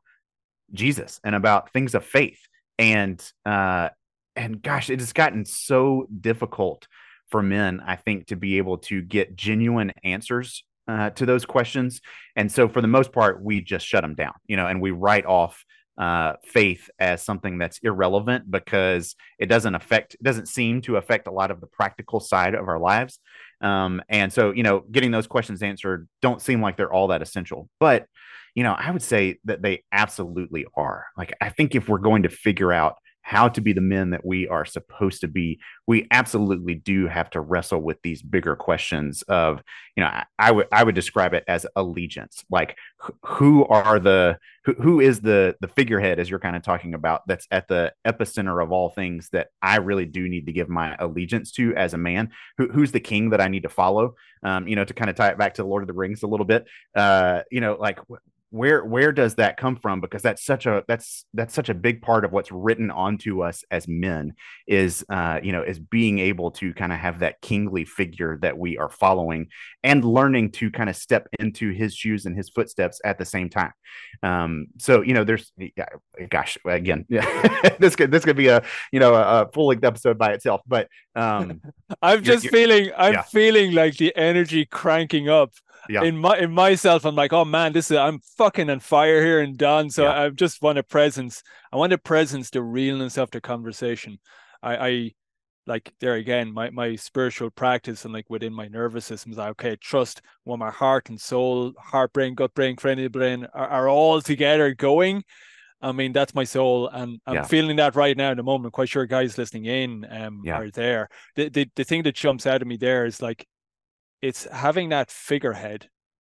Jesus and about things of faith. And uh and gosh, it has gotten so difficult for men, I think, to be able to get genuine answers uh, to those questions. And so for the most part, we just shut them down, you know, and we write off uh, faith as something that's irrelevant because it doesn't affect, it doesn't seem to affect a lot of the practical side of our lives. Um, and so, you know, getting those questions answered don't seem like they're all that essential. But, you know, I would say that they absolutely are. Like, I think if we're going to figure out how to be the men that we are supposed to be, we absolutely do have to wrestle with these bigger questions of, you know, I, I would I would describe it as allegiance. Like, who are the who, who is the the figurehead, as you're kind of talking about, that's at the epicenter of all things that I really do need to give my allegiance to as a man. Who, who's the king that I need to follow? Um, you know, to kind of tie it back to the Lord of the Rings a little bit. Uh, you know, like where where does that come from? Because that's such a that's that's such a big part of what's written onto us as men, is uh you know is being able to kind of have that kingly figure that we are following, and learning to kind of step into his shoes and his footsteps at the same time. Um so, you know, there's, yeah, gosh, again, yeah, this could this could be a, you know, a, a full length episode by itself. But um I'm you're, just you're, feeling, I'm yeah. feeling like the energy cranking up Yeah. in my in myself. I'm like, oh man, this is, I'm fucking on fire here and done. So Yeah. I just want a presence. I want a presence, the realness of the conversation. I, I like there again, my my spiritual practice and like within my nervous system is like, okay, trust when my heart and soul, heart, brain, gut, brain, cranial brain are, are all together going. I mean, that's my soul, and I'm Yeah. feeling that right now in the moment. I'm quite sure guys listening in um Yeah. are there. The, the the thing that jumps out of me there is like, it's having that figurehead,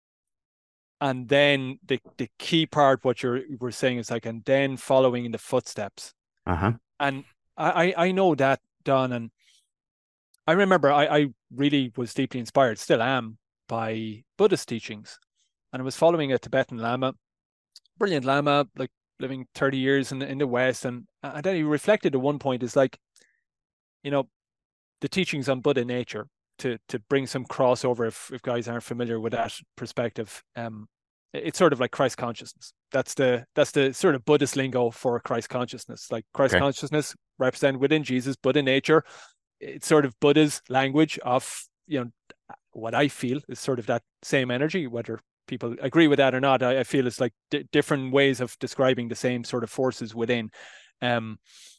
and then the the key part what you're we're saying is like, and then following in the footsteps. Uh-huh. And I I know that, Don, and I remember I I really was deeply inspired, still am, by Buddhist teachings, and I was following a Tibetan Lama, brilliant Lama, like living thirty years in the, in the West, and and then he reflected at one point is like, you know, the teachings on Buddha nature, to to bring some crossover if, if guys aren't familiar with that perspective. Um, it's sort of like Christ consciousness. That's the that's the sort of Buddhist lingo for Christ consciousness. Like Christ Okay. consciousness represented within Jesus, Buddha nature. It's sort of Buddha's language of, you know, what I feel is sort of that same energy. Whether people agree with that or not, I, I feel it's like d- different ways of describing the same sort of forces within. Um,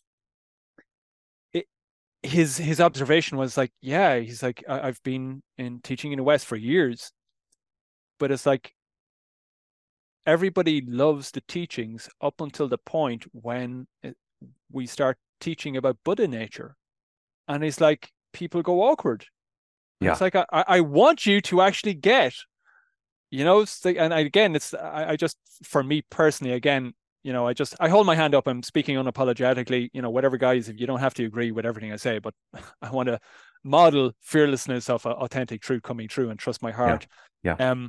his his observation was like, yeah, he's like, I, I've been in teaching in the West for years, but it's like everybody loves the teachings up until the point when it, we start teaching about Buddha nature, and it's like people go awkward. And Yeah. it's like, I, I want you to actually get, you know, it's like, and I, again, it's, I, I just, for me personally, again, you know, I just, I hold my hand up. I'm speaking unapologetically, you know, whatever, guys, if you don't have to agree with everything I say, but I want to model fearlessness of authentic truth coming true and trust my Yeah. heart. Yeah. Um,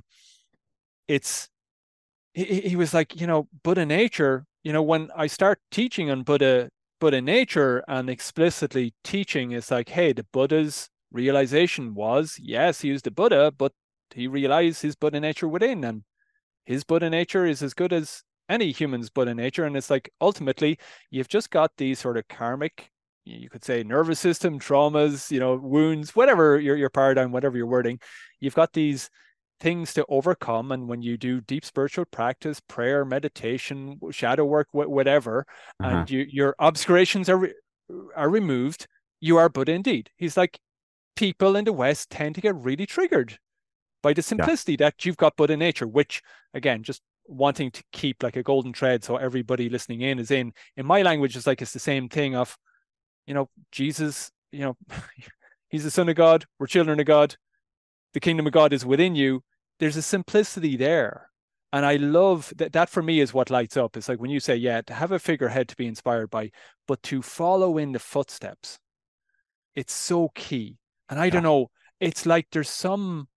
it's, he, he was like, you know, Buddha nature, you know, when I start teaching on Buddha, Buddha nature and explicitly teaching, it's like, hey, the Buddha's realization was, yes, he was the Buddha, but he realized his Buddha nature within, and his Buddha nature is as good as any human's Buddha nature. And it's like, ultimately, you've just got these sort of karmic, you could say nervous system traumas, you know, wounds, whatever your, your paradigm, whatever your wording, you've got these things to overcome. And when you do deep spiritual practice, prayer, meditation, shadow work, whatever, Uh-huh. and you, your obscurations are, are removed, you are Buddha indeed. He's like, people in the West tend to get really triggered by the Yeah. simplicity that you've got Buddha nature, which, again, just wanting to keep like a golden thread so everybody listening in is in. In my language, it's like it's the same thing of, you know, Jesus, you know, he's the son of God, we're children of God, the kingdom of God is within you. There's a simplicity there. And I love that. That for me is what lights up. It's like when you say, yeah, to have a figurehead to be inspired by, but to follow in the footsteps, it's so key. And I Yeah. don't know, it's like there's some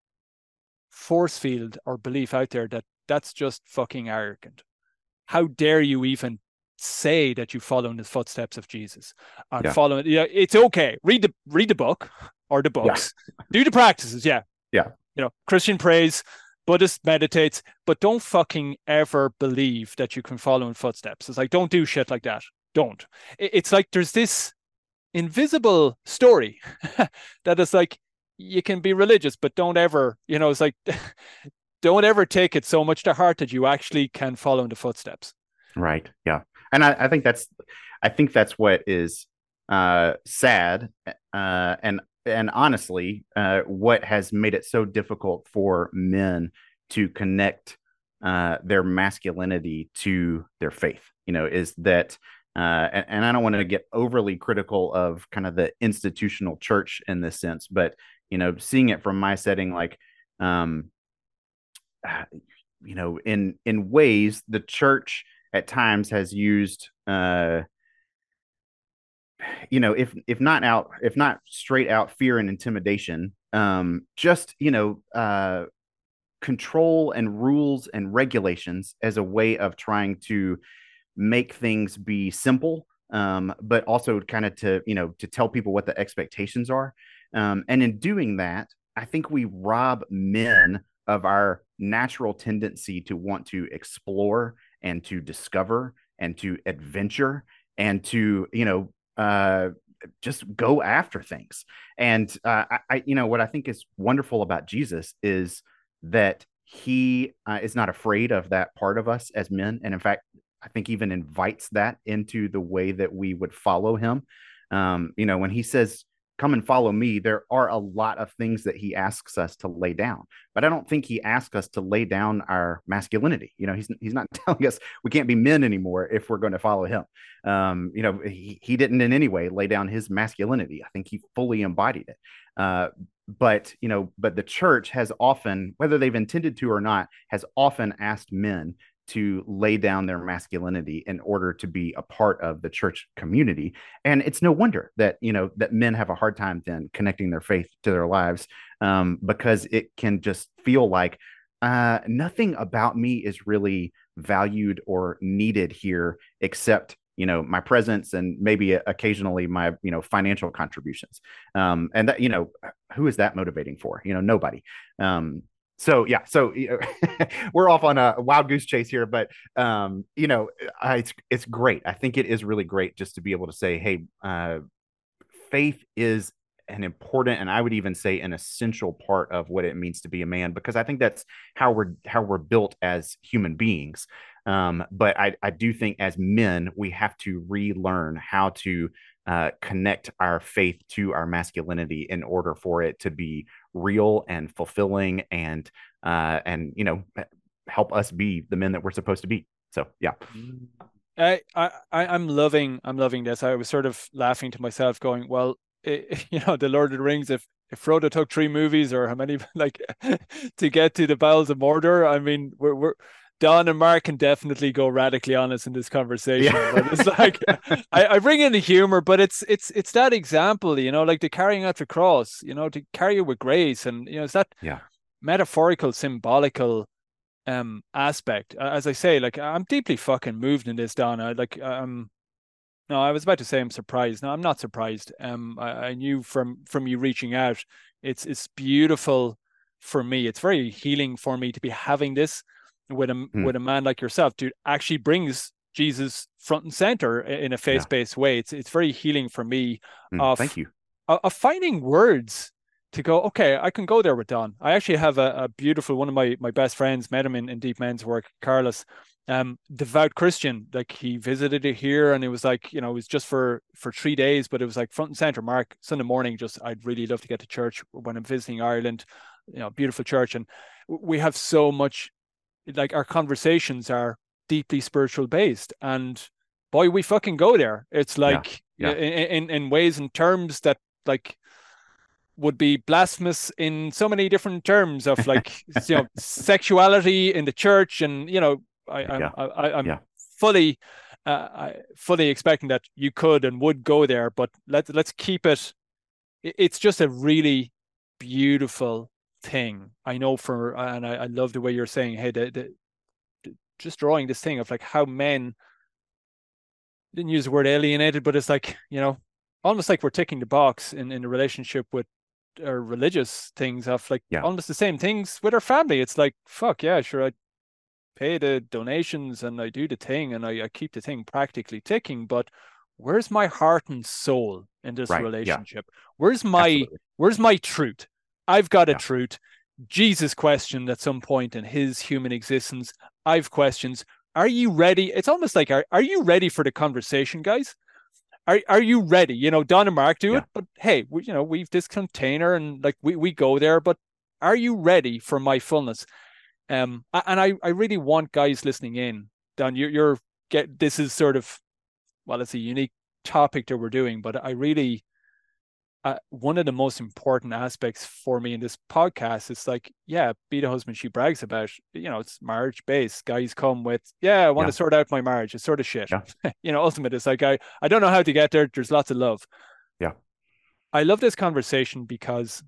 force field or belief out there that that's just fucking arrogant. How dare you even say that you follow in the footsteps of Jesus and Yeah. follow it? Yeah, it's okay. Read the read the book or the Yeah. books. Do the practices. Yeah. Yeah. You know, Christian prays, Buddhist meditates, but don't fucking ever believe that you can follow in footsteps. It's like, don't do shit like that. Don't. It's like there's this invisible story that is like, you can be religious, but don't ever, you know, it's like, don't ever take it so much to heart that you actually can follow in the footsteps. Right. Yeah. And I, I think that's I think that's what is uh sad uh and and honestly uh what has made it so difficult for men to connect uh their masculinity to their faith, you know, is that uh and, and I don't want to get overly critical of kind of the institutional church in this sense, but you know, seeing it from my setting, like um you know, in in ways the church at times has used uh you know, if if not out if not straight out fear and intimidation, um just, you know, uh control and rules and regulations as a way of trying to make things be simple, um but also kind of to, you know, to tell people what the expectations are, um and in doing that I think we rob men of our natural tendency to want to explore and to discover and to adventure and to, you know, uh just go after things. And uh, I, I, you know, what I think is wonderful about Jesus is that he uh, is not afraid of that part of us as men, and in fact, I think even invites that into the way that we would follow him. Um, you know, when he says, "Come and follow me," there are a lot of things that he asks us to lay down, but I don't think he asks us to lay down our masculinity. You know, he's he's not telling us we can't be men anymore if we're going to follow him. Um, you know, he, he didn't in any way lay down his masculinity. I think he fully embodied it. Uh, but you know, but the church has often, whether they've intended to or not, has often asked men to lay down their masculinity in order to be a part of the church community. And it's no wonder that, you know, that men have a hard time then connecting their faith to their lives, um, because it can just feel like uh, nothing about me is really valued or needed here except, you know, my presence and maybe occasionally my, you know, financial contributions. Um, and that, you know, who is that motivating for? You know, nobody. Um, so yeah, so you know, we're off on a wild goose chase here, but um, you know, I, it's it's great. I think it is really great just to be able to say, hey, uh, faith is an important, and I would even say an essential part of what it means to be a man, because I think that's how we're how we're built as human beings. Um, but I, I do think as men, we have to relearn how to uh, connect our faith to our masculinity in order for it to be real and fulfilling, and uh, and you know, help us be the men that we're supposed to be. So yeah. I, I, I'm loving, I'm loving this. I was sort of laughing to myself, going, well, it, you know, the Lord of the Rings. If if Frodo took three movies or how many like to get to the bowels of Mordor, I mean, we're we're Don and Mark can definitely go radically honest in this conversation. Yeah. But it's like I, I bring in the humor, but it's it's it's that example, you know, like the carrying out the cross, you know, to carry it with grace, and you know, it's that Yeah. metaphorical, symbolical um aspect. As I say, like I'm deeply fucking moved in this, Don. I like um no, I was about to say I'm surprised. No, I'm not surprised. Um, I, I knew from from you reaching out, it's it's beautiful for me. It's very healing for me to be having this with a Mm. with a man like yourself, dude. Actually brings Jesus front and center in a Yeah. faith-based way. It's it's very healing for me Mm. Thank of you. of finding words to go, okay, I can go there with Don. I actually have a, a beautiful one of my my best friends, met him in, in Deep Men's work, Carlos, um, devout Christian. Like he visited it here, and it was like, you know, it was just for for three days, but it was like front and center. Mark, Sunday morning, just I'd really love to get to church when I'm visiting Ireland. You know, beautiful church, and we have so much. Like our conversations are deeply spiritual based, and boy, we fucking go there. It's Yeah. like Yeah. in in, in ways and terms that like would be blasphemous in so many different terms of like you know sexuality in the church, and you know I, I'm Yeah. I, I'm Yeah. fully uh, I fully expecting that you could and would go there, but let's let's keep it. It's just a really beautiful thing. I know for and I, I love the way you're saying, hey, the, the, the just drawing this thing of like how men didn't use the word alienated, but it's like you know almost like we're ticking the box in in a relationship with or religious things of like Yeah. almost the same things with our family. It's like, fuck yeah, sure, I pay the donations and I do the thing and I, I keep the thing practically ticking, but where's my heart and soul in this Right. Yeah. relationship? Where's my Absolutely. where's my truth? I've got a Yeah. truth. Jesus questioned at some point in his human existence. I've questions. Are you ready? It's almost like are, are you ready for the conversation, guys? Are are you ready? You know, Don and Mark do Yeah. it, but hey, we, you know, we've this container and like we, we go there, but are you ready for my fullness? Um, and I, I really want guys listening in, Don, you're, you're get, this is sort of, well, it's a unique topic that we're doing, but I really, uh, one of the most important aspects for me in this podcast is like, yeah, be the husband she brags about. You know, it's marriage based. Guys come with, yeah, I want to Yeah. sort out my marriage. It's sort of shit. Yeah. You know, ultimately, it's like I, I don't know how to get there. There's lots of love. Yeah. I love this conversation because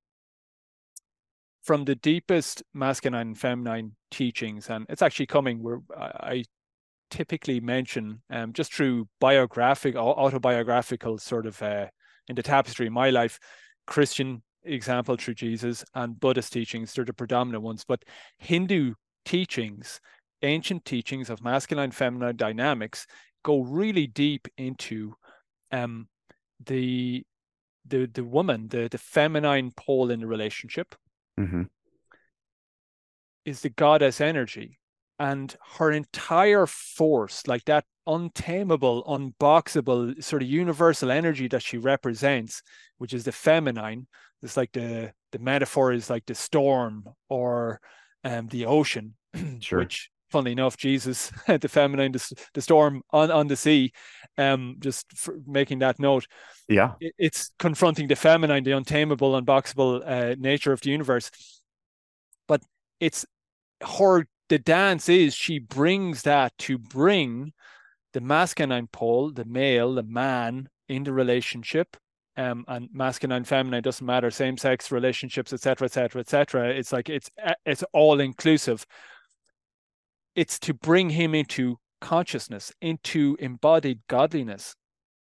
from the deepest masculine and feminine teachings, and it's actually coming where I typically mention um, just through biographic, autobiographical sort of uh, in the tapestry of my life, Christian example through Jesus and Buddhist teachings, they're the predominant ones, but Hindu teachings, ancient teachings of masculine and feminine dynamics go really deep into um, the the the woman, the the feminine pole in the relationship Mm-hmm. is the goddess energy, and her entire force, like that untamable, unboxable sort of universal energy that she represents, which is the feminine. It's like the the metaphor is like the storm or um, the ocean, Sure. which funnily enough, Jesus, the feminine, the, the storm on, on the sea, um, just for making that note. Yeah. It, it's confronting the feminine, the untamable, unboxable uh, nature of the universe. But it's her, the dance is she brings that to bring the masculine pole, the male, the man in the relationship. Um, and masculine, feminine doesn't matter, same sex relationships, et cetera, et cetera, et cetera. It's like it's it's all inclusive. It's to bring him into consciousness, into embodied godliness.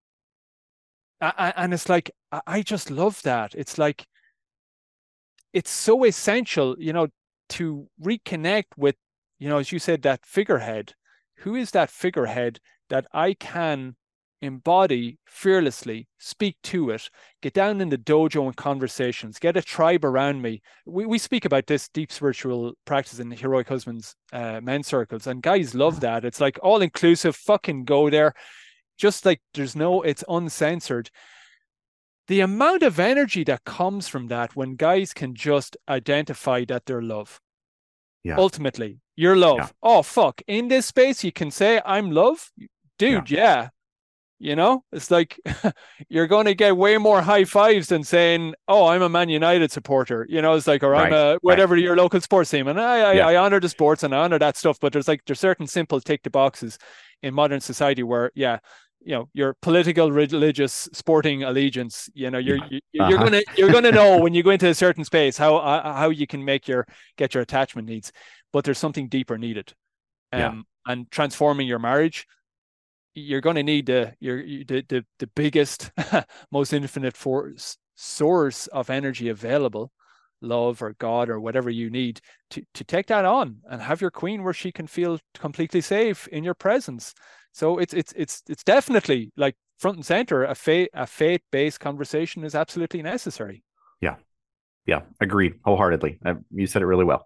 I, and it's like I just love that. It's like it's so essential, you know, to reconnect with, you know, as you said, that figurehead. Who is that figurehead that I can embody fearlessly, speak to it, get down in the dojo and conversations, get a tribe around me. We we speak about this deep spiritual practice in the Heroic Husbands uh, men's circles, and guys love that. It's like all inclusive, fucking go there. Just like there's no, it's uncensored. The amount of energy that comes from that when guys can just identify that they're love. Yeah. Ultimately, you're love. Yeah. Oh, fuck. In this space, you can say, I'm love. Dude, yeah. yeah. You know, it's like you're going to get way more high fives than saying, "Oh, I'm a Man United supporter." You know, it's like, or I'm Right. a Right. whatever your local sports team, and I, I, Yeah. I honor the sports and I honor that stuff. But there's like there's certain simple tick the boxes in modern society where, yeah, you know, your political, religious, sporting allegiance. You know, you're Yeah. you, you're Uh-huh. gonna you're gonna know when you go into a certain space how uh, how you can make your get your attachment needs. But there's something deeper needed, Yeah. um, and transforming your marriage, you're going to need the your the the, the biggest, most infinite force source of energy available, love or God or whatever you need to to take that on and have your queen where she can feel completely safe in your presence. So it's it's it's it's definitely like front and center. A faith a faith based conversation is absolutely necessary. Yeah. Yeah. Agreed wholeheartedly. Uh, you said it really well.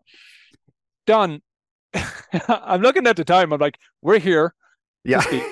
Don, I'm looking at the time. I'm like, we're here to Yeah. speak.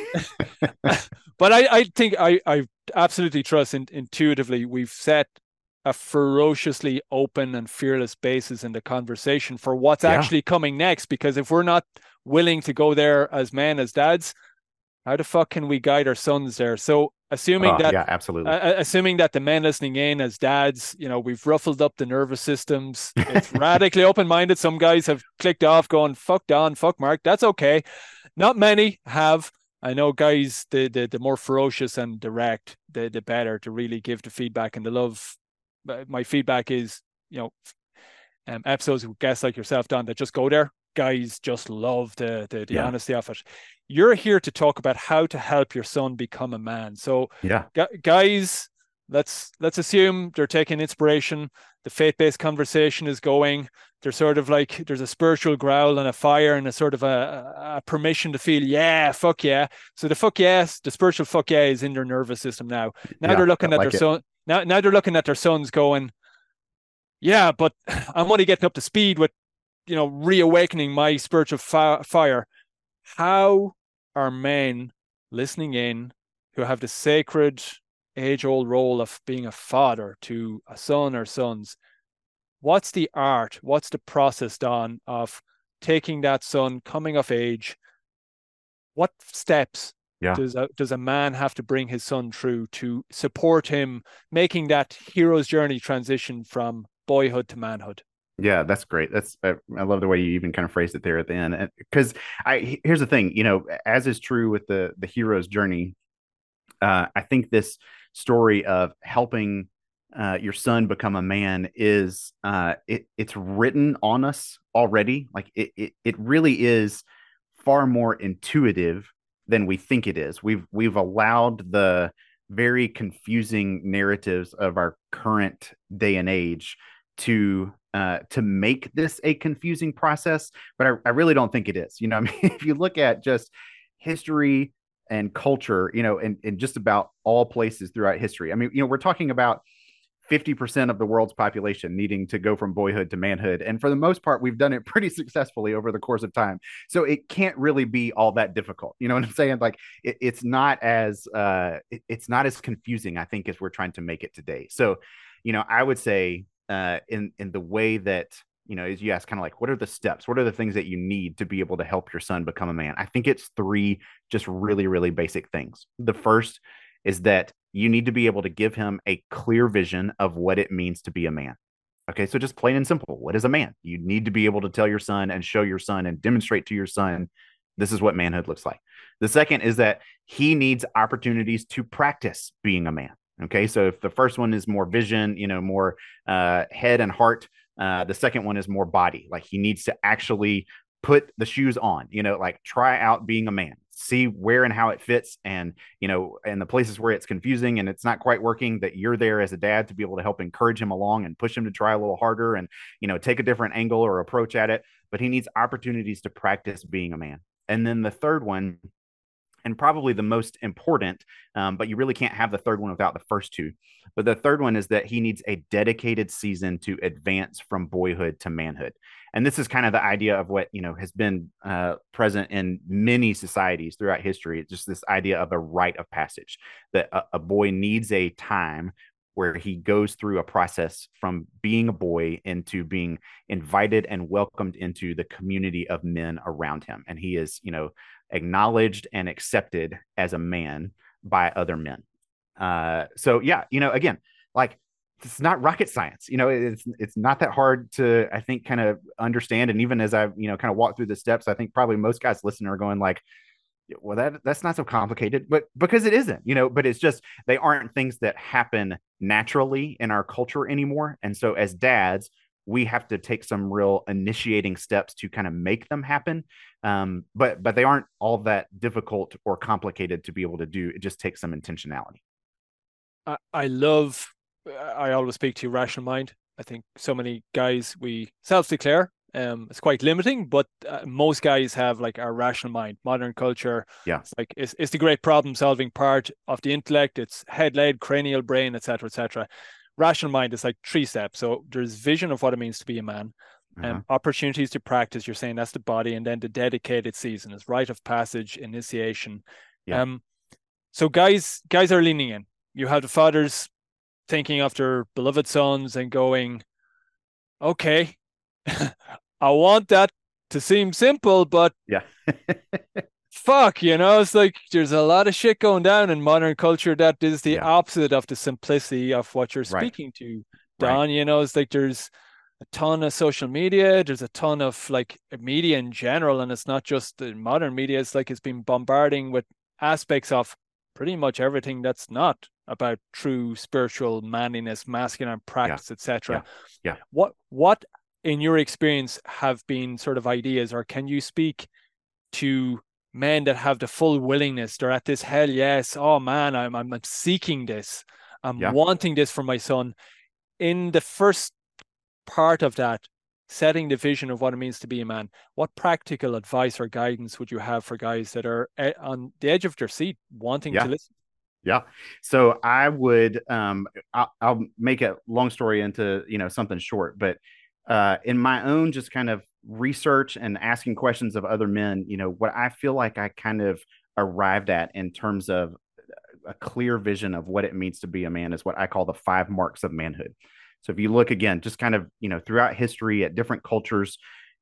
But I, I think I, I absolutely trust in, intuitively we've set a ferociously open and fearless basis in the conversation for what's Yeah. actually coming next. Because if we're not willing to go there as men, as dads, how the fuck can we guide our sons there? So assuming Oh, that yeah, absolutely. uh, assuming that the men listening in as dads, you know, we've ruffled up the nervous systems. It's radically open-minded. Some guys have clicked off going, fuck Don, fuck Mark. That's okay. Not many have. I know guys, the the, the more ferocious and direct, the the better to really give the feedback and the love. My feedback is, you know, um, episodes with guests like yourself, Don, that just go there. Guys just love the, the the Yeah. honesty of it. You're here to talk about how to help your son become a man. So, Yeah. guys, let's let's assume they're taking inspiration. The faith-based conversation is going. There's sort of like there's a spiritual growl and a fire and a sort of a, a permission to feel, yeah, fuck yeah. So the fuck yes, the spiritual fuck yeah is in their nervous system now. Now they're Yeah. I looking at their like it. son. Now now they're looking at their sons going, yeah, but I'm only getting up to speed with, you know, reawakening my spiritual fi- fire. How are men listening in who have the sacred age old role of being a father to a son or sons? What's the art? What's the process, Don, of taking that son coming of age? What steps Yeah. does a, does a man have to bring his son through to support him making that hero's journey transition from boyhood to manhood? Yeah, that's great. That's I, I love the way you even kind of phrased it there at the end. Because I here's the thing, you know, as is true with the the hero's journey, uh, I think this story of helping uh, your son become a man is uh, it it's written on us already. Like it, it it really is far more intuitive than we think it is. We've we've allowed the very confusing narratives of our current day and age to uh, to make this a confusing process, but I, I really don't think it is. You know, I mean, if you look at just history and culture, you know, in, in just about all places throughout history. I mean, you know, we're talking about fifty percent of the world's population needing to go from boyhood to manhood. And for the most part, we've done it pretty successfully over the course of time. So it can't really be all that difficult. You know what I'm saying? Like it, it's not as uh, it, it's not as confusing, I think, as we're trying to make it today. So, you know, I would say uh, in in the way that you know, as you ask, kind of like, what are the steps? What are the things that you need to be able to help your son become a man? I think it's three just really, really basic things. The first is that you need to be able to give him a clear vision of what it means to be a man. Okay, so just plain and simple, what is a man? You need to be able to tell your son and show your son and demonstrate to your son this is what manhood looks like. The second is that he needs opportunities to practice being a man. Okay, so if the first one is more vision, you know, more uh, head and heart, uh, the second one is more body. Like he needs to actually put the shoes on, you know, like try out being a man, see where and how it fits. And, you know, and the places where it's confusing and it's not quite working, that you're there as a dad to be able to help encourage him along and push him to try a little harder and, you know, take a different angle or approach at it. But he needs opportunities to practice being a man. And then the third one, and probably the most important, um, but you really can't have the third one without the first two. But the third one is that he needs a dedicated season to advance from boyhood to manhood. And this is kind of the idea of what, you know, has been uh, present in many societies throughout history. It's just this idea of a rite of passage, that a, a boy needs a time where he goes through a process from being a boy into being invited and welcomed into the community of men around him. And he is, you know, acknowledged and accepted as a man by other men. Uh, so yeah, you know, again, like it's not rocket science. You know, it's it's not that hard to, I think, kind of understand. And even as I, you know, kind of walk through the steps, I think probably most guys listening are going like, well, that that's not so complicated, but because it isn't, you know, but it's just they aren't things that happen naturally in our culture anymore. And so as dads, we have to take some real initiating steps to kind of make them happen. Um, but but they aren't all that difficult or complicated to be able to do. It just takes some intentionality. I, I love, I always speak to rational mind. I think so many guys, we self-declare. Um, it's quite limiting, but uh, most guys have like a rational mind. Modern culture, Yeah. it's like it's, it's the great problem-solving part of the intellect. It's head-led, cranial brain, et cetera, et cetera. Rational mind is like three steps. So there's vision of what it means to be a man, Uh-huh. um, opportunities to practice. You're saying that's the body, and then the dedicated season is rite of passage, initiation. Yeah. Um, so guys, guys are leaning in. You have the fathers thinking of their beloved sons and going, okay, I want that to seem simple, but Yeah. fuck, you know, it's like there's a lot of shit going down in modern culture that is the Yeah. opposite of the simplicity of what you're Right. speaking to, Right. Don. You know, it's like there's a ton of social media, there's a ton of like media in general, and it's not just the modern media, it's like it's been bombarding with aspects of pretty much everything that's not about true spiritual manliness, masculine Yeah. practice, Yeah. et cetera. Yeah. What what in your experience have been sort of ideas, or can you speak to men that have the full willingness? They're at this hell yes, oh man, I'm I'm, I'm seeking this, I'm Yeah. wanting this for my son. In the first part of that, setting the vision of what it means to be a man, what practical advice or guidance would you have for guys that are on the edge of their seat wanting to Yeah. listen? Yeah. So I would, um, I'll, I'll make a long story into, you know, something short, but uh, in my own just kind of research and asking questions of other men, you know, what I feel like I kind of arrived at in terms of a clear vision of what it means to be a man is what I call the five marks of manhood. So if you look again, just kind of, you know, throughout history at different cultures,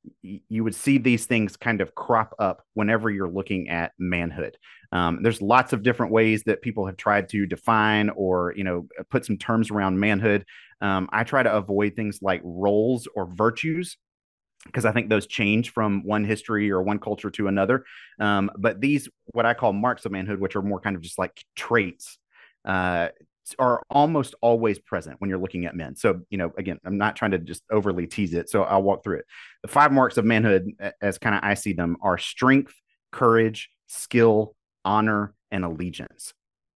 you would see these things kind of crop up whenever you're looking at manhood. Um, there's lots of different ways that people have tried to define or, you know, put some terms around manhood. Um, I try to avoid things like roles or virtues because I think those change from one history or one culture to another. Um, but these, what I call marks of manhood, which are more kind of just like traits, uh, are almost always present when you're looking at men. So, you know, again, I'm not trying to just overly tease it. So I'll walk through it. The five marks of manhood, as kind of I see them, are strength, courage, skill, honor, and allegiance.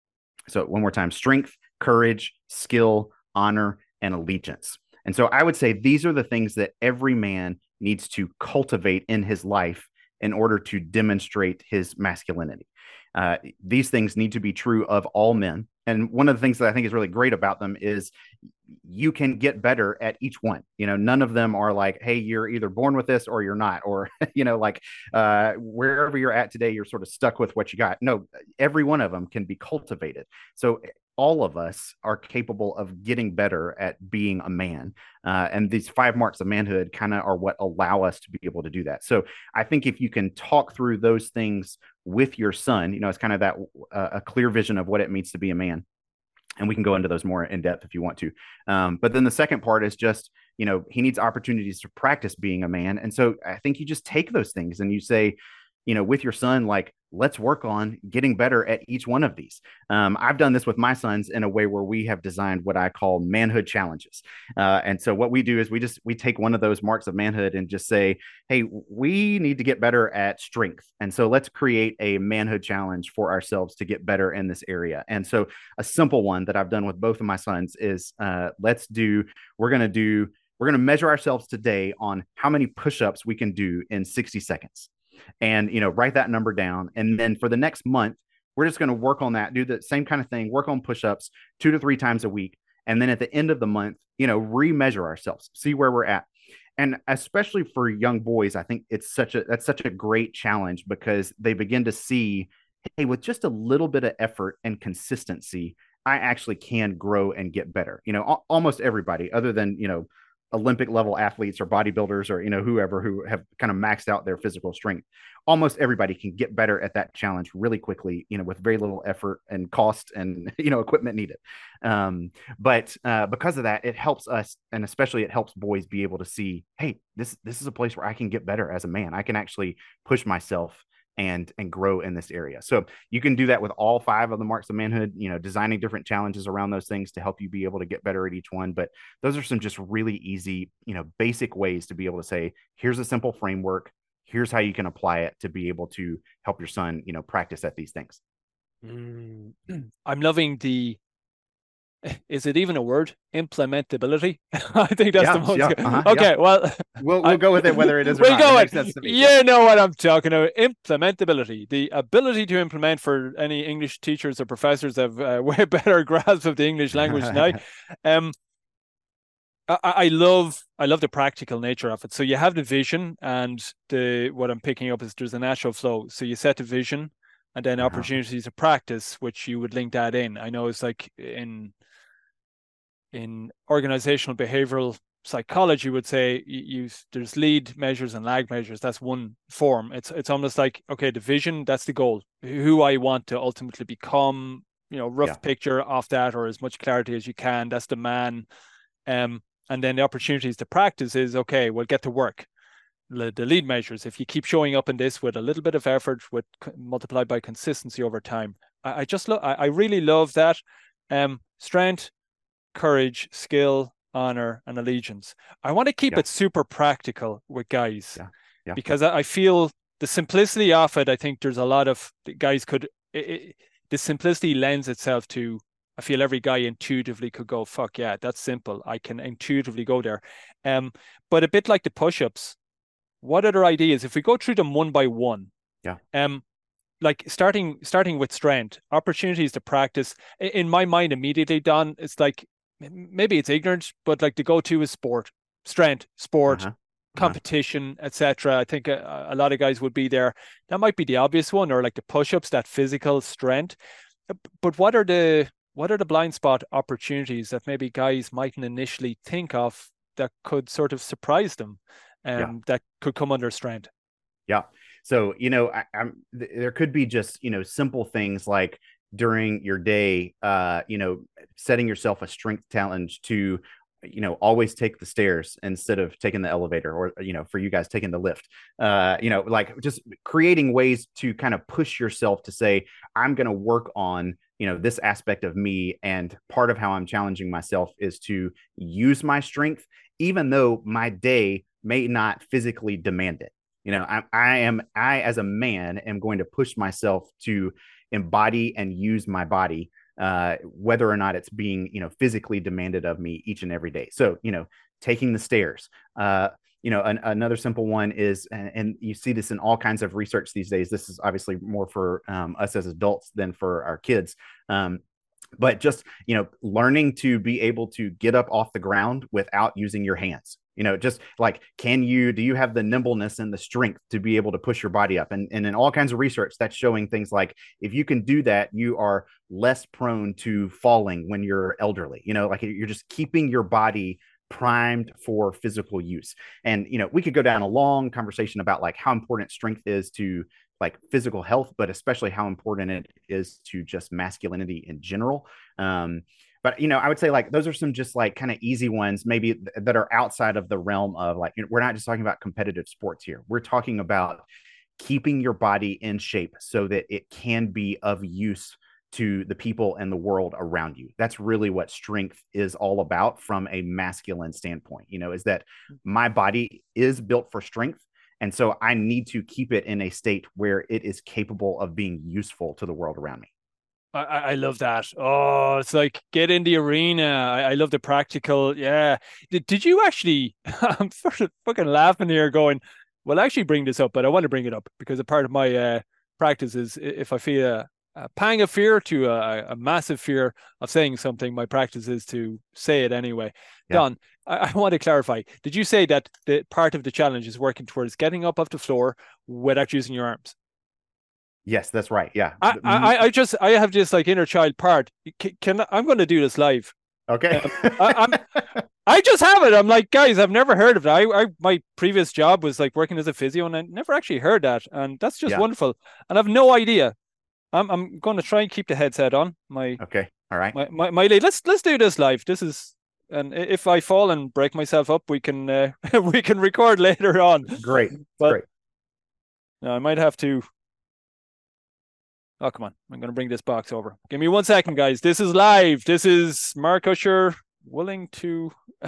So one more time: strength, courage, skill, honor, and allegiance. And so I would say these are the things that every man needs to cultivate in his life in order to demonstrate his masculinity. Uh, these things need to be true of all men. And one of the things that I think is really great about them is you can get better at each one. You know, none of them are like, hey, you're either born with this or you're not, or, you know, like uh, wherever you're at today, you're sort of stuck with what you got. No, every one of them can be cultivated. So all of us are capable of getting better at being a man. Uh, and these five marks of manhood kind of are what allow us to be able to do that. So I think if you can talk through those things with your son, you know, it's kind of that uh, a clear vision of what it means to be a man. And we can go into those more in depth if you want to. Um, but then the second part is just, you know, he needs opportunities to practice being a man. And so I think you just take those things and you say, you know, with your son, like, let's work on getting better at each one of these. Um, I've done this with my sons in a way where we have designed what I call manhood challenges. Uh, and so what we do is we just, we take one of those marks of manhood and just say, hey, we need to get better at strength. And so let's create a manhood challenge for ourselves to get better in this area. And so a simple one that I've done with both of my sons is uh, let's do, we're going to do, we're going to measure ourselves today on how many push-ups we can do in sixty seconds. And, you know, write that number down. And then for the next month, we're just going to work on that, do the same kind of thing, work on push-ups two to three times a week. And then at the end of the month, you know, re-measure ourselves, see where we're at. And especially for young boys, I think it's such a, that's such a great challenge because they begin to see, hey, with just a little bit of effort and consistency, I actually can grow and get better. You know, almost everybody other than, you know, Olympic level athletes or bodybuilders or, you know, whoever who have kind of maxed out their physical strength. Almost everybody can get better at that challenge really quickly, you know, with very little effort and cost and, you know, equipment needed. Um, but uh, because of that, it helps us, and especially it helps boys be able to see, hey, this this is a place where I can get better as a man. I can actually push myself and and grow in this area. So you can do that with all five of the marks of manhood, you know, designing different challenges around those things to help you be able to get better at each one. But those are some just really easy, you know, basic ways to be able to say, here's a simple framework. Here's how you can apply it to be able to help your son, you know, practice at these things. Mm. I'm loving the, is it even a word? Implementability. I think that's yeah, the most. Yeah, uh-huh, okay, yeah. well, we'll we'll I, go with it whether it is or we'll not. Go it with, me, you yeah. know what I'm talking about. Implementability, the ability to implement for any English teachers or professors that have a way better grasp of the English language than I. Um, I, I love I love the practical nature of it. So you have the vision, and the what I'm picking up is there's a natural flow. So you set the vision, and then uh-huh. opportunities to practice, which you would link that in. I know it's like in in organizational behavioral psychology would say you, you there's lead measures and lag measures. That's one form. It's it's almost like, okay, the vision, that's the goal, who I want to ultimately become, you know, rough yeah. picture of that, or as much clarity as you can. That's the man. Um, and then the opportunities to practice is, okay, we'll get to work. The, the lead measures, if you keep showing up in this with a little bit of effort, with multiplied by consistency over time. I, I just love, I, I really love that. Um, strength, courage, skill, honor, and allegiance. I want to keep yeah. it super practical with guys yeah. Yeah. because I, I feel the simplicity of it. I think there's a lot of guys could, it, it, the simplicity lends itself to, I feel every guy intuitively could go, fuck yeah, that's simple. I can intuitively go there. Um, but a bit like the push-ups, what other ideas, if we go through them one by one, yeah. Um, like starting starting with strength, opportunities to practice. In my mind, immediately, Don, it's like, maybe it's ignorant, but like the go-to is sport, strength, sport, uh-huh. competition, uh-huh. et cetera. I think a, a lot of guys would be there. That might be the obvious one, or like the push-ups, that physical strength. But what are the what are the blind spot opportunities that maybe guys mightn't initially think of that could sort of surprise them, um, yeah. that could come under strength? Yeah. So, you know, I, I'm, there could be just, you know, simple things like during your day, uh, you know, setting yourself a strength challenge to, you know, always take the stairs instead of taking the elevator, or, you know, for you guys taking the lift, uh, you know, like just creating ways to kind of push yourself to say, I'm going to work on, you know, this aspect of me. And part of how I'm challenging myself is to use my strength, even though my day may not physically demand it. You know, I, I am, I, as a man, am going to push myself to embody and use my body, uh, whether or not it's being, you know, physically demanded of me each and every day. So, you know, taking the stairs, uh, you know, an, another simple one is, and, and you see this in all kinds of research these days. This is obviously more for um, us as adults than for our kids. Um, but just, you know, learning to be able to get up off the ground without using your hands. You know, just like, can you, do you have the nimbleness and the strength to be able to push your body up? And, and in all kinds of research, that's showing things like, if you can do that, you are less prone to falling when you're elderly. You know, like you're just keeping your body primed for physical use. And, you know, we could go down a long conversation about like how important strength is to like physical health, but especially how important it is to just masculinity in general. Um, But, you know, I would say like those are some just like kind of easy ones, maybe th- that are outside of the realm of like, you know, we're not just talking about competitive sports here. We're talking about keeping your body in shape so that it can be of use to the people and the world around you. That's really what strength is all about from a masculine standpoint, you know, is that my body is built for strength. And so I need to keep it in a state where it is capable of being useful to the world around me. I, I love that. Oh, it's like get in the arena. I, I love the practical. Yeah. Did, did you actually, I'm sort of fucking laughing here going, well, actually bring this up, but I want to bring it up because a part of my uh, practice is if I feel a, a pang of fear to a, a massive fear of saying something, my practice is to say it anyway. Yeah. Don, I, I want to clarify. Did you say that the part of the challenge is working towards getting up off the floor without using your arms? Yes, that's right. Yeah. I, I, I just, I have this like inner child part. Can, can I'm going to do this live. Okay. Um, I, I'm, I just have it. I'm like, guys, I've never heard of it. I, I my previous job was like working as a physio, and I never actually heard that, and that's just Yeah. wonderful. And I've no idea. I'm I'm going to try and keep the headset on. My Okay. All right. my my, my Let's let's do this live. This is, and if I fall and break myself up, we can uh, we can record later on. Great. But Great. no, I might have to. Oh, come on. I'm going to bring this box over. Give me one second, guys. This is live. This is Mark Usher willing to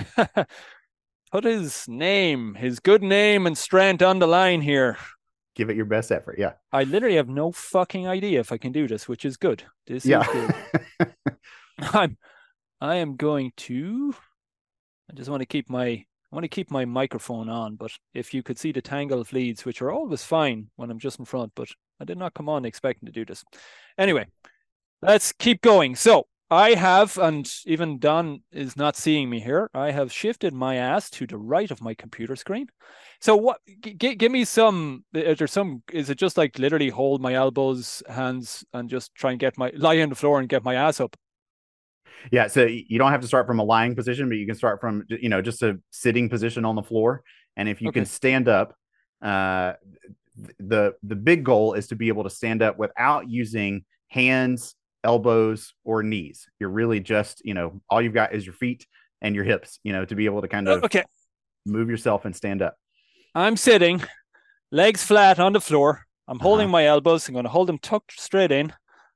put his name, his good name and strength on the line here. Give it your best effort. Yeah. I literally have no fucking idea if I can do this, which is good. This yeah. is good. I'm, I am going to, I just want to keep my, I want to keep my microphone on, but if you could see the tangle of leads, which are always fine when I'm just in front, but I did not come on expecting to do this. Anyway, let's keep going. So I have, and even Don is not seeing me here, I have shifted my ass to the right of my computer screen. So what, g- give me some, is there some, is it just like literally hold my elbows, hands, and just try and get my, lie on the floor and get my ass up? Yeah. So you don't have to start from a lying position, but you can start from, you know, just a sitting position on the floor. And if you okay. can stand up, uh, the the big goal is to be able to stand up without using hands, elbows, or knees. You're really just, you know, all you've got is your feet and your hips, you know, to be able to kind of okay. move yourself and stand up. I'm sitting, legs flat on the floor. I'm holding uh-huh. my elbows. I'm going to hold them tucked straight in.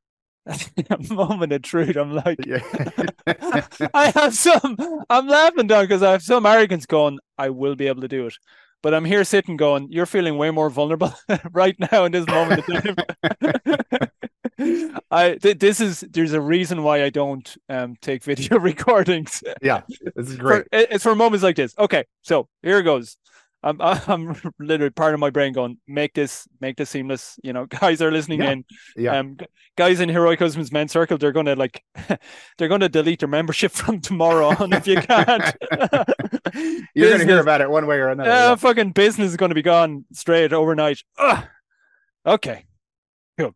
A moment of truth. I'm like, yeah. I have some, I'm laughing down because I have some arrogance going, I will be able to do it. But I'm here sitting going, you're feeling way more vulnerable right now in this moment of time. I th- this is there's a reason why I don't um take video recordings. Yeah, this is great. For, it's for moments like this. Okay, so here goes. I'm I'm literally part of my brain going, make this make this seamless. You know, guys are listening yeah. in. Yeah. Um, guys in Heroic Husbands Men's Circle, they're gonna like, they're gonna delete their membership from tomorrow on if you can't. You're gonna hear about it one way or another. Uh, yeah. Fucking business is gonna be gone straight overnight. Ugh. Okay, cool.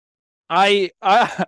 I I.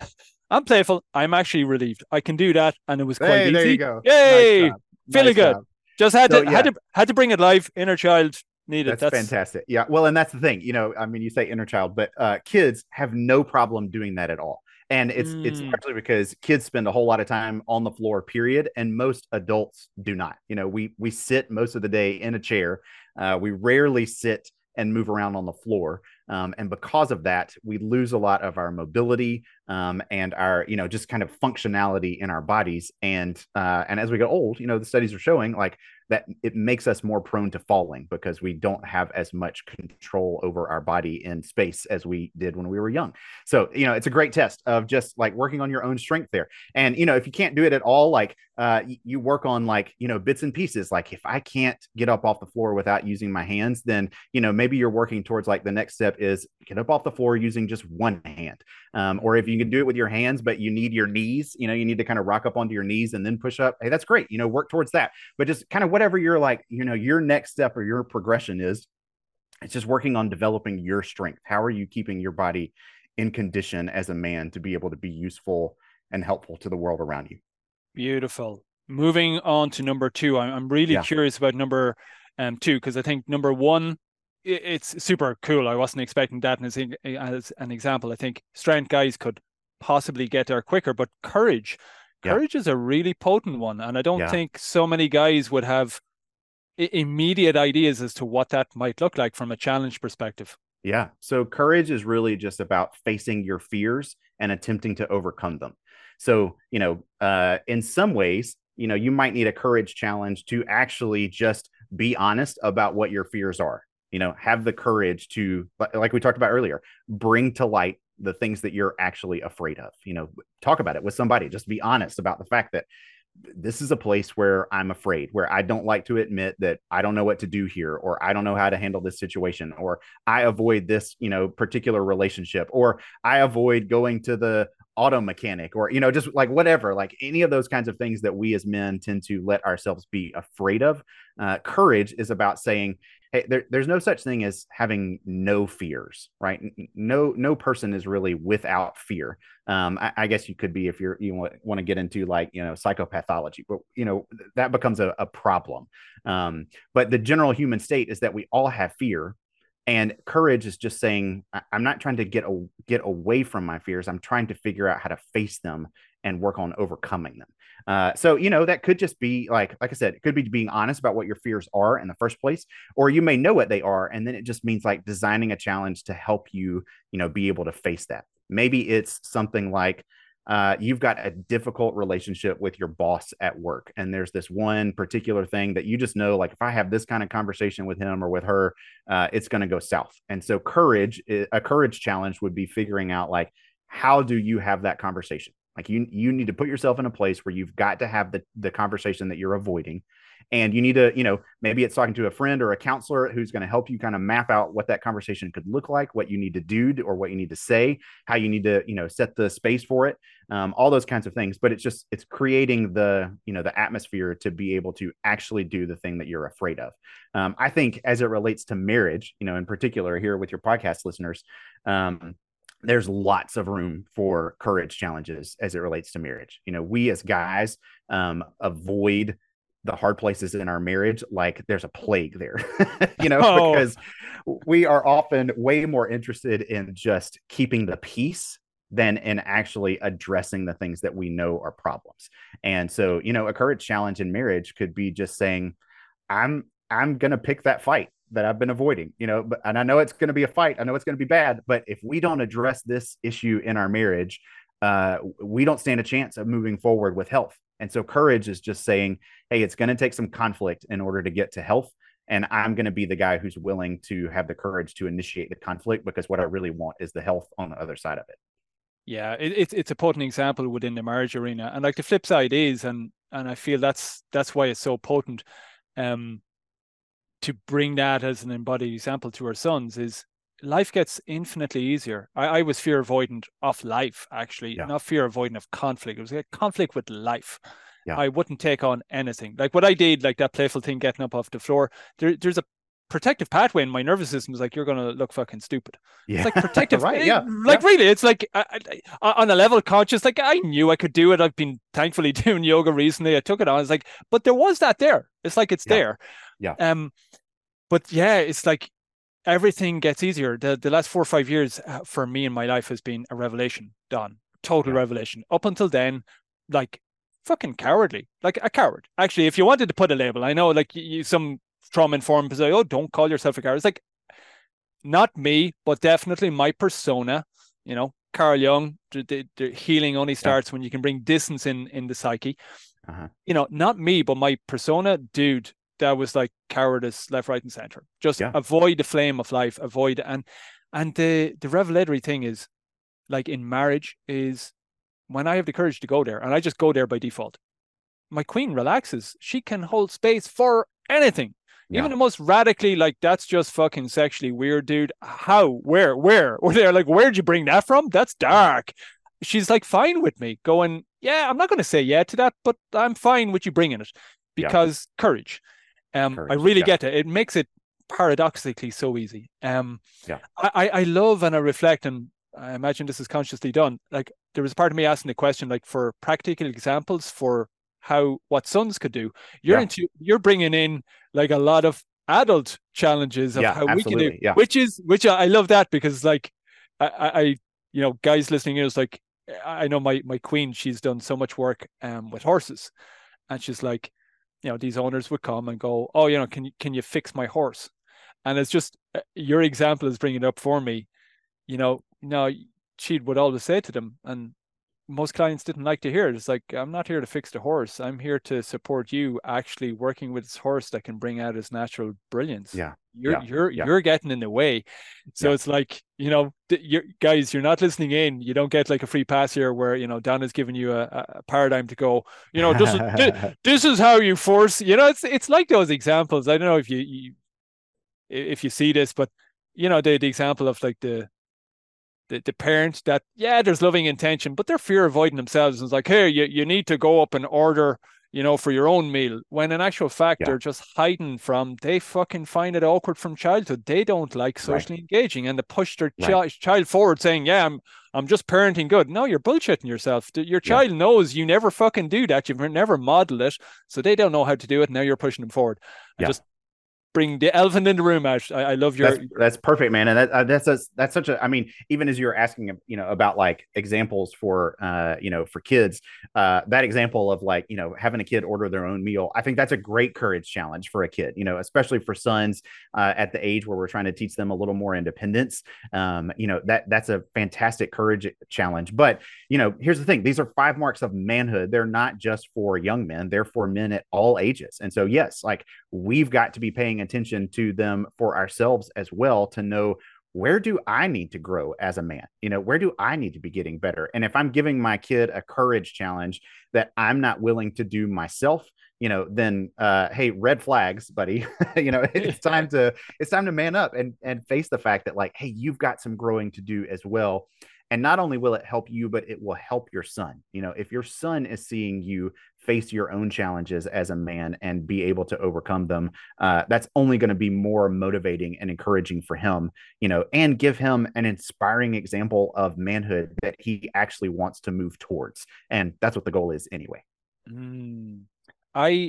I'm playful. I'm actually relieved. I can do that, and it was quite hey, easy. There you go. Yay! Nice Feeling nice good. Job. Just had so, to yeah. had to had to bring it live. Inner child needed. That's, that's fantastic. Yeah. Well, and that's the thing. You know, I mean, you say inner child, but uh, kids have no problem doing that at all. And it's mm. it's largely because kids spend a whole lot of time on the floor, period, and most adults do not. You know, we we sit most of the day in a chair. Uh, we rarely sit and move around on the floor. Um, and because of that, we lose a lot of our mobility um, and our, you know, just kind of functionality in our bodies. And uh, and as we get old, you know, the studies are showing like that it makes us more prone to falling because we don't have as much control over our body in space as we did when we were young. So, you know, it's a great test of just like working on your own strength there. And, you know, if you can't do it at all, like uh, you work on like, you know, bits and pieces. Like if I can't get up off the floor without using my hands, then, you know, maybe you're working towards like the next step is get up off the floor using just one hand. Um, or if you can do it with your hands, but you need your knees, you know, you need to kind of rock up onto your knees and then push up. Hey, that's great. You know, work towards that. But just kind of whatever you're like, you know, your next step or your progression is, it's just working on developing your strength. How are you keeping your body in condition as a man to be able to be useful and helpful to the world around you? Beautiful. Moving on to number two. I'm, I'm really yeah. curious about number um, two, because I think number one, it's super cool. I wasn't expecting that as, as an example. I think strength guys could possibly get there quicker, but courage, courage yeah. is a really potent one. And I don't yeah. think so many guys would have I- immediate ideas as to what that might look like from a challenge perspective. Yeah. So courage is really just about facing your fears and attempting to overcome them. So, you know, uh, in some ways, you know, you might need a courage challenge to actually just be honest about what your fears are. You know, have the courage to, like we talked about earlier, bring to light the things that you're actually afraid of. You know, talk about it with somebody. Just be honest about the fact that this is a place where I'm afraid, where I don't like to admit that I don't know what to do here, or I don't know how to handle this situation, or I avoid this, you know, particular relationship, or I avoid going to the auto mechanic, or you know, just like whatever, like any of those kinds of things that we as men tend to let ourselves be afraid of. Uh, courage is about saying, hey, there, there's no such thing as having no fears, right? No, no person is really without fear. Um, I, I guess you could be if you're you want, want to get into like you know psychopathology, but you know that becomes a, a problem. Um, but the general human state is that we all have fear, and courage is just saying, I'm not trying to get a, get away from my fears. I'm trying to figure out how to face them and work on overcoming them. Uh, so, you know, that could just be like, like I said, it could be being honest about what your fears are in the first place, or you may know what they are. And then it just means like designing a challenge to help you, you know, be able to face that. Maybe it's something like, uh, you've got a difficult relationship with your boss at work, and there's this one particular thing that you just know, like if I have this kind of conversation with him or with her, uh, it's going to go south. And so courage, a courage challenge would be figuring out like, how do you have that conversation? Like you, you need to put yourself in a place where you've got to have the, the conversation that you're avoiding. And you need to, you know, maybe it's talking to a friend or a counselor who's going to help you kind of map out what that conversation could look like, what you need to do to, or what you need to say, how you need to, you know, set the space for it, um, all those kinds of things. But it's just, it's creating the, you know, the atmosphere to be able to actually do the thing that you're afraid of. Um, I think as it relates to marriage, you know, in particular here with your podcast listeners, um, there's lots of room for courage challenges as it relates to marriage. You know, we as guys um, avoid the hard places in our marriage like there's a plague there, you know, oh. because we are often way more interested in just keeping the peace than in actually addressing the things that we know are problems. And so, you know, a courage challenge in marriage could be just saying, I'm, I'm going to pick that fight that I've been avoiding, you know, but, and I know it's going to be a fight. I know it's going to be bad, but if we don't address this issue in our marriage, uh, we don't stand a chance of moving forward with health. And so courage is just saying, hey, it's going to take some conflict in order to get to health. And I'm going to be the guy who's willing to have the courage to initiate the conflict, because what I really want is the health on the other side of it. Yeah, it, it's it's a potent example within the marriage arena. And like the flip side is, and and I feel that's that's why it's so potent, um, to bring that as an embodied example to our sons is life gets infinitely easier. I, I was fear avoidant of life, actually, yeah. not fear avoidant of conflict. It was a conflict with life. Yeah. I wouldn't take on anything. Like what I did, like that playful thing, getting up off the floor, there, there's a protective pathway in my nervous system. Was like, you're going to look fucking stupid. Yeah. It's like protective. right, it, yeah. Like yeah. really, it's like I, I, on a level conscious, like I knew I could do it. I've been thankfully doing yoga recently. I took it on. It's like, but there was that there. It's like, it's yeah. there. Yeah. Um, But yeah, it's like everything gets easier. The the last four or five years uh, for me in my life has been a revelation, Don. Total yeah. revelation. Up until then, like fucking cowardly, like a coward. Actually, if you wanted to put a label, I know like you, some trauma-informed people say, oh, don't call yourself a coward. It's like, not me, but definitely my persona. You know, Carl Jung, the, the, the healing only starts yeah. when you can bring distance in, in the psyche. Uh-huh. You know, not me, but my persona, dude, that was like cowardice left, right, and center. Just yeah. avoid the flame of life, avoid it. And and the the revelatory thing is, like in marriage, is when I have the courage to go there, and I just go there by default, my queen relaxes. She can hold space for anything. Yeah. Even the most radically, like, that's just fucking sexually weird, dude. How? Where? Where? Or they're like, where'd you bring that from? That's dark. She's like fine with me going, yeah, I'm not going to say yeah to that, but I'm fine with you bringing it because yeah. courage. Um, Courage, I really yeah. get it. It makes it paradoxically so easy. Um, yeah. I, I love and I reflect, and I imagine this is consciously done. Like there was a part of me asking the question, like for practical examples for how what sons could do. You're yeah. into you're bringing in like a lot of adult challenges of yeah, how absolutely. we can do, yeah. which is which I, I love that because like I, I you know guys listening in is like I know my my queen, she's done so much work um with horses, and she's like, you know, these owners would come and go, oh, you know, can you, can you fix my horse? And it's just, your example is bringing it up for me. You know, no, she would always say to them, and most clients didn't like to hear it. It's like, I'm not here to fix the horse. I'm here to support you actually working with this horse that can bring out his natural brilliance. Yeah. You're, yeah. you're, yeah. you're getting in the way. So yeah. it's like, you know, you're, guys, you're not listening in. You don't get like a free pass here where, you know, Donna's giving you a, a paradigm to go, you know, this is, this, this is how you force, you know, it's, it's like those examples. I don't know if you, you if you see this, but you know, the, the example of like the, the, the parent that, yeah, there's loving intention, but they're fear avoiding themselves. And it's like, hey, you, you need to go up and order, you know, for your own meal. When in actual fact, Yeah. they're just hiding from, they fucking find it awkward from childhood. They don't like Right. socially engaging, and they push their Right. ch- child forward saying, yeah, I'm, I'm just parenting good. No, you're bullshitting yourself. Your Yeah. child knows you never fucking do that. You've never modeled it. So they don't know how to do it. Now you're pushing them forward. And Yeah. just bring the elephant in the room out. I, I love your. That's that's perfect, man, and that, uh, that's a, that's such a. I mean, even as you're asking, you know, about like examples for, uh, you know, for kids, uh, that example of like, you know, having a kid order their own meal, I think that's a great courage challenge for a kid, you know, especially for sons uh, at the age where we're trying to teach them a little more independence. Um, you know, that that's a fantastic courage challenge. But you know, here's the thing: these are five marks of manhood. They're not just for young men; they're for men at all ages. And so, yes, like we've got to be paying attention to them for ourselves as well, to know, where do I need to grow as a man? You know, where do I need to be getting better? And if I'm giving my kid a courage challenge that I'm not willing to do myself, you know, then uh, hey, red flags, buddy. You know, it's time to it's time to man up and and face the fact that like, hey, you've got some growing to do as well. And not only will it help you, but it will help your son. You know, if your son is seeing you face your own challenges as a man and be able to overcome them, uh, that's only going to be more motivating and encouraging for him, you know, and give him an inspiring example of manhood that he actually wants to move towards. And that's what the goal is anyway. Mm. I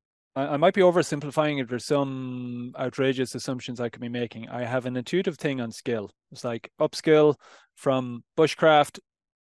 I might be oversimplifying it. There's some outrageous assumptions I could be making. I have an intuitive thing on skill. It's like upskill from bushcraft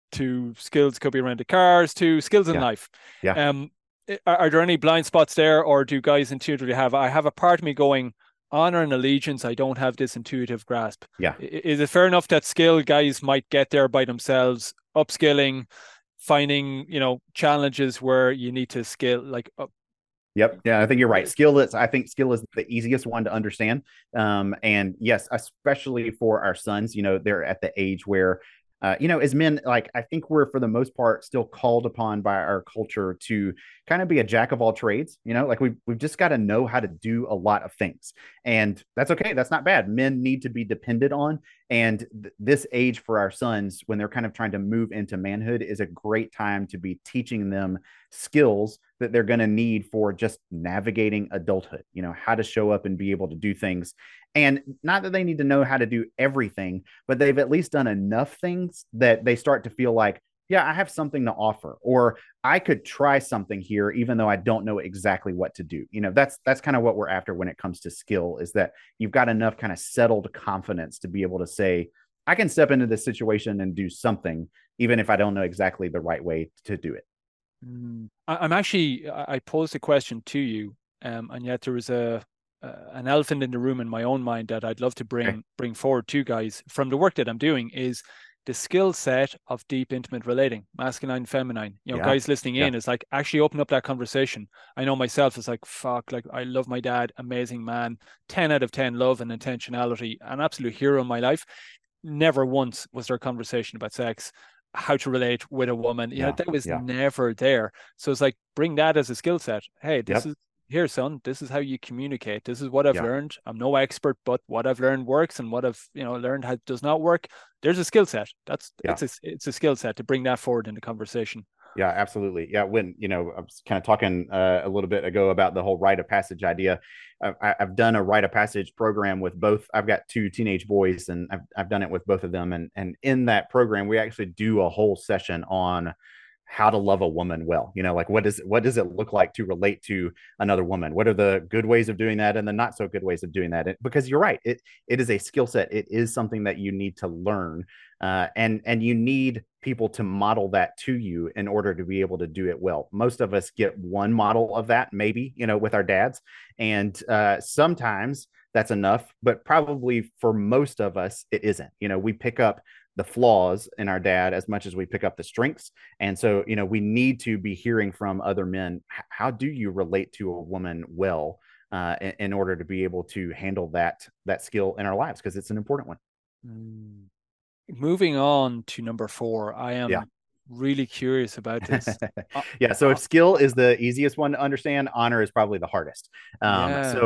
to skills could be around the cars to skills in Yeah. life. Yeah. Um, are, are there any blind spots there, or do guys intuitively have? I have a part of me going, honor and allegiance. I don't have this intuitive grasp. Yeah. Is it fair enough that skill guys might get there by themselves, upskilling, finding, you know, challenges where you need to skill like up? Yep. Yeah, I think you're right. Skill is, I think skill is the easiest one to understand. Um, and yes, especially for our sons, you know, they're at the age where, uh, you know, as men, like I think we're for the most part still called upon by our culture to kind of be a jack of all trades. You know, like we've we've just got to know how to do a lot of things, and that's okay. That's not bad. Men need to be depended on, and th- this age for our sons, when they're kind of trying to move into manhood, is a great time to be teaching them skills that they're going to need for just navigating adulthood. You know, how to show up and be able to do things. And not that they need to know how to do everything, but they've at least done enough things that they start to feel like, yeah, I have something to offer, or I could try something here, even though I don't know exactly what to do. You know, that's that's kind of what we're after when it comes to skill, is that you've got enough kind of settled confidence to be able to say, I can step into this situation and do something, even if I don't know exactly the right way to do it. Mm. I, I'm actually, I posed a question to you, um, and yet there was a, uh, an elephant in the room in my own mind that I'd love to bring Okay. bring forward to guys from the work that I'm doing, is the skill set of deep intimate relating, masculine, feminine. You know, Yeah. guys listening Yeah. in, is like actually open up that conversation. I know myself, it's like, fuck, like I love my dad, amazing man, ten out of ten love and intentionality, an absolute hero in my life. Never once was there a conversation about sex, how to relate with a woman. You know, Yeah. that was Yeah. never there. So it's like, bring that as a skill set. Hey, this Yep. is here, son. This is how you communicate. This is what I've Yeah. learned. I'm no expert, but what I've learned works, and what I've, you know, learned how does not work. There's a skill set. That's Yeah. it's a it's a skill set to bring that forward in the conversation. Yeah, absolutely. Yeah, when you know, I was kind of talking uh, a little bit ago about the whole rite of passage idea. I, I've done a rite of passage program with both. I've got two teenage boys, and I've I've done it with both of them. And and in that program, we actually do a whole session on how to love a woman well. You know, like what does what does it look like to relate to another woman? What are the good ways of doing that and the not so good ways of doing that? It, because you're right, it it is a skill set. It is something that you need to learn, uh, and and you need people to model that to you in order to be able to do it well. Most of us get one model of that, maybe, you know, with our dads, and uh, sometimes that's enough, but probably for most of us, it isn't. You know, we pick up the flaws in our dad as much as we pick up the strengths. And so, you know, we need to be hearing from other men. How do you relate to a woman well, uh, in, in order to be able to handle that, that skill in our lives? Because it's an important one. Mm. Moving on to number four, I am Yeah. really curious about this. Uh, Yeah. So uh, if skill is the easiest one to understand, honor is probably the hardest. Um, yeah. so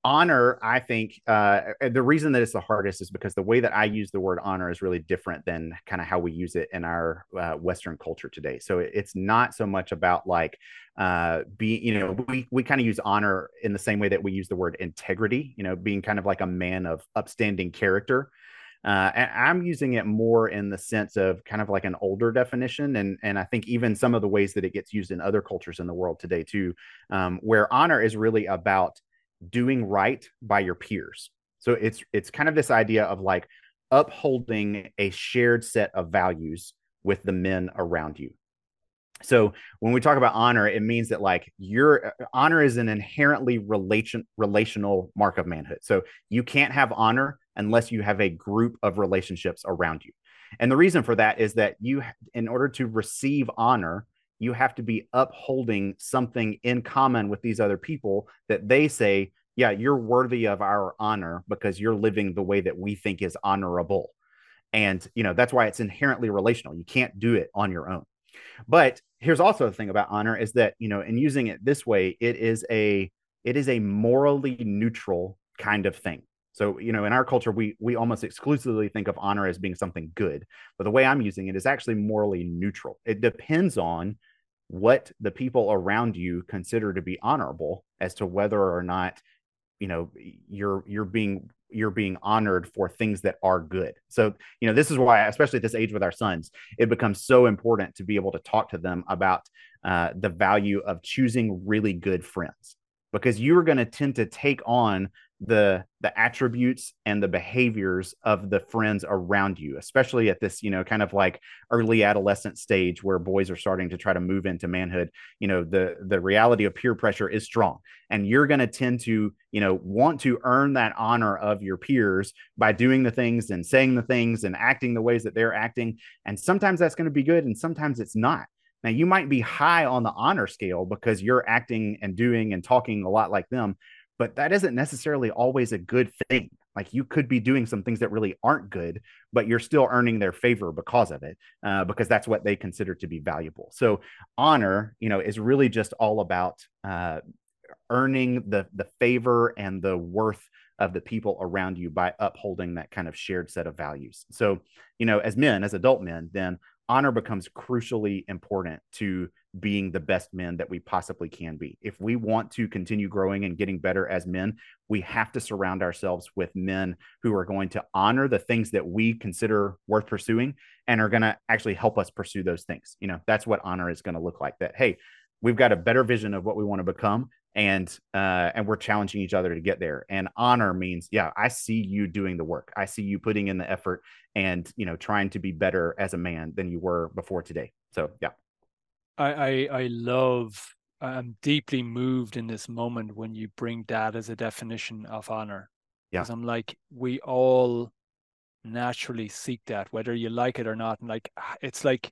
honor, I think uh, the reason that it's the hardest is because the way that I use the word honor is really different than kind of how we use it in our uh, Western culture today. So it's not so much about like uh being, you know, we we kind of use honor in the same way that we use the word integrity, you know, being kind of like a man of upstanding character. Uh, and I'm using it more in the sense of kind of like an older definition, and and I think even some of the ways that it gets used in other cultures in the world today too, um, where honor is really about doing right by your peers. So it's it's kind of this idea of like upholding a shared set of values with the men around you. So when we talk about honor, it means that like your honor is an inherently relation relational mark of manhood. So you can't have honor unless you have a group of relationships around you. And the reason for that is that you, in order to receive honor, you have to be upholding something in common with these other people that they say, yeah, you're worthy of our honor because you're living the way that we think is honorable. And, you know, that's why it's inherently relational. You can't do it on your own. But here's also the thing about honor is that, you know, in using it this way, it is a it is a morally neutral kind of thing. So, you know, in our culture, we we almost exclusively think of honor as being something good. But the way I'm using it is actually morally neutral. It depends on what the people around you consider to be honorable as to whether or not, you know, you're you're being you're being honored for things that are good. So, you know, this is why, especially at this age with our sons, it becomes so important to be able to talk to them about uh, the value of choosing really good friends, because you're going to tend to take on the the attributes and the behaviors of the friends around you, especially at this, you know, kind of like early adolescent stage where boys are starting to try to move into manhood. You know, the the reality of peer pressure is strong, and you're going to tend to, you know, want to earn that honor of your peers by doing the things and saying the things and acting the ways that they're acting. And sometimes that's going to be good and sometimes it's not. Now, you might be high on the honor scale because you're acting and doing and talking a lot like them, but that isn't necessarily always a good thing. Like, you could be doing some things that really aren't good, but you're still earning their favor because of it, uh, because that's what they consider to be valuable. So honor, you know, is really just all about uh, earning the the favor and the worth of the people around you by upholding that kind of shared set of values. So, you know, as men, as adult men, then honor becomes crucially important to being the best men that we possibly can be. If we want to continue growing and getting better as men, we have to surround ourselves with men who are going to honor the things that we consider worth pursuing and are going to actually help us pursue those things. You know, that's what honor is going to look like. That, hey, we've got a better vision of what we want to become, and uh and we're challenging each other to get there. And honor means, yeah, I see you doing the work, I see you putting in the effort, and, you know, trying to be better as a man than you were before today. So yeah, I I, I love. I'm deeply moved in this moment when you bring that as a definition of honor, yeah, because I'm like, we all naturally seek that, whether you like it or not. And like, it's like,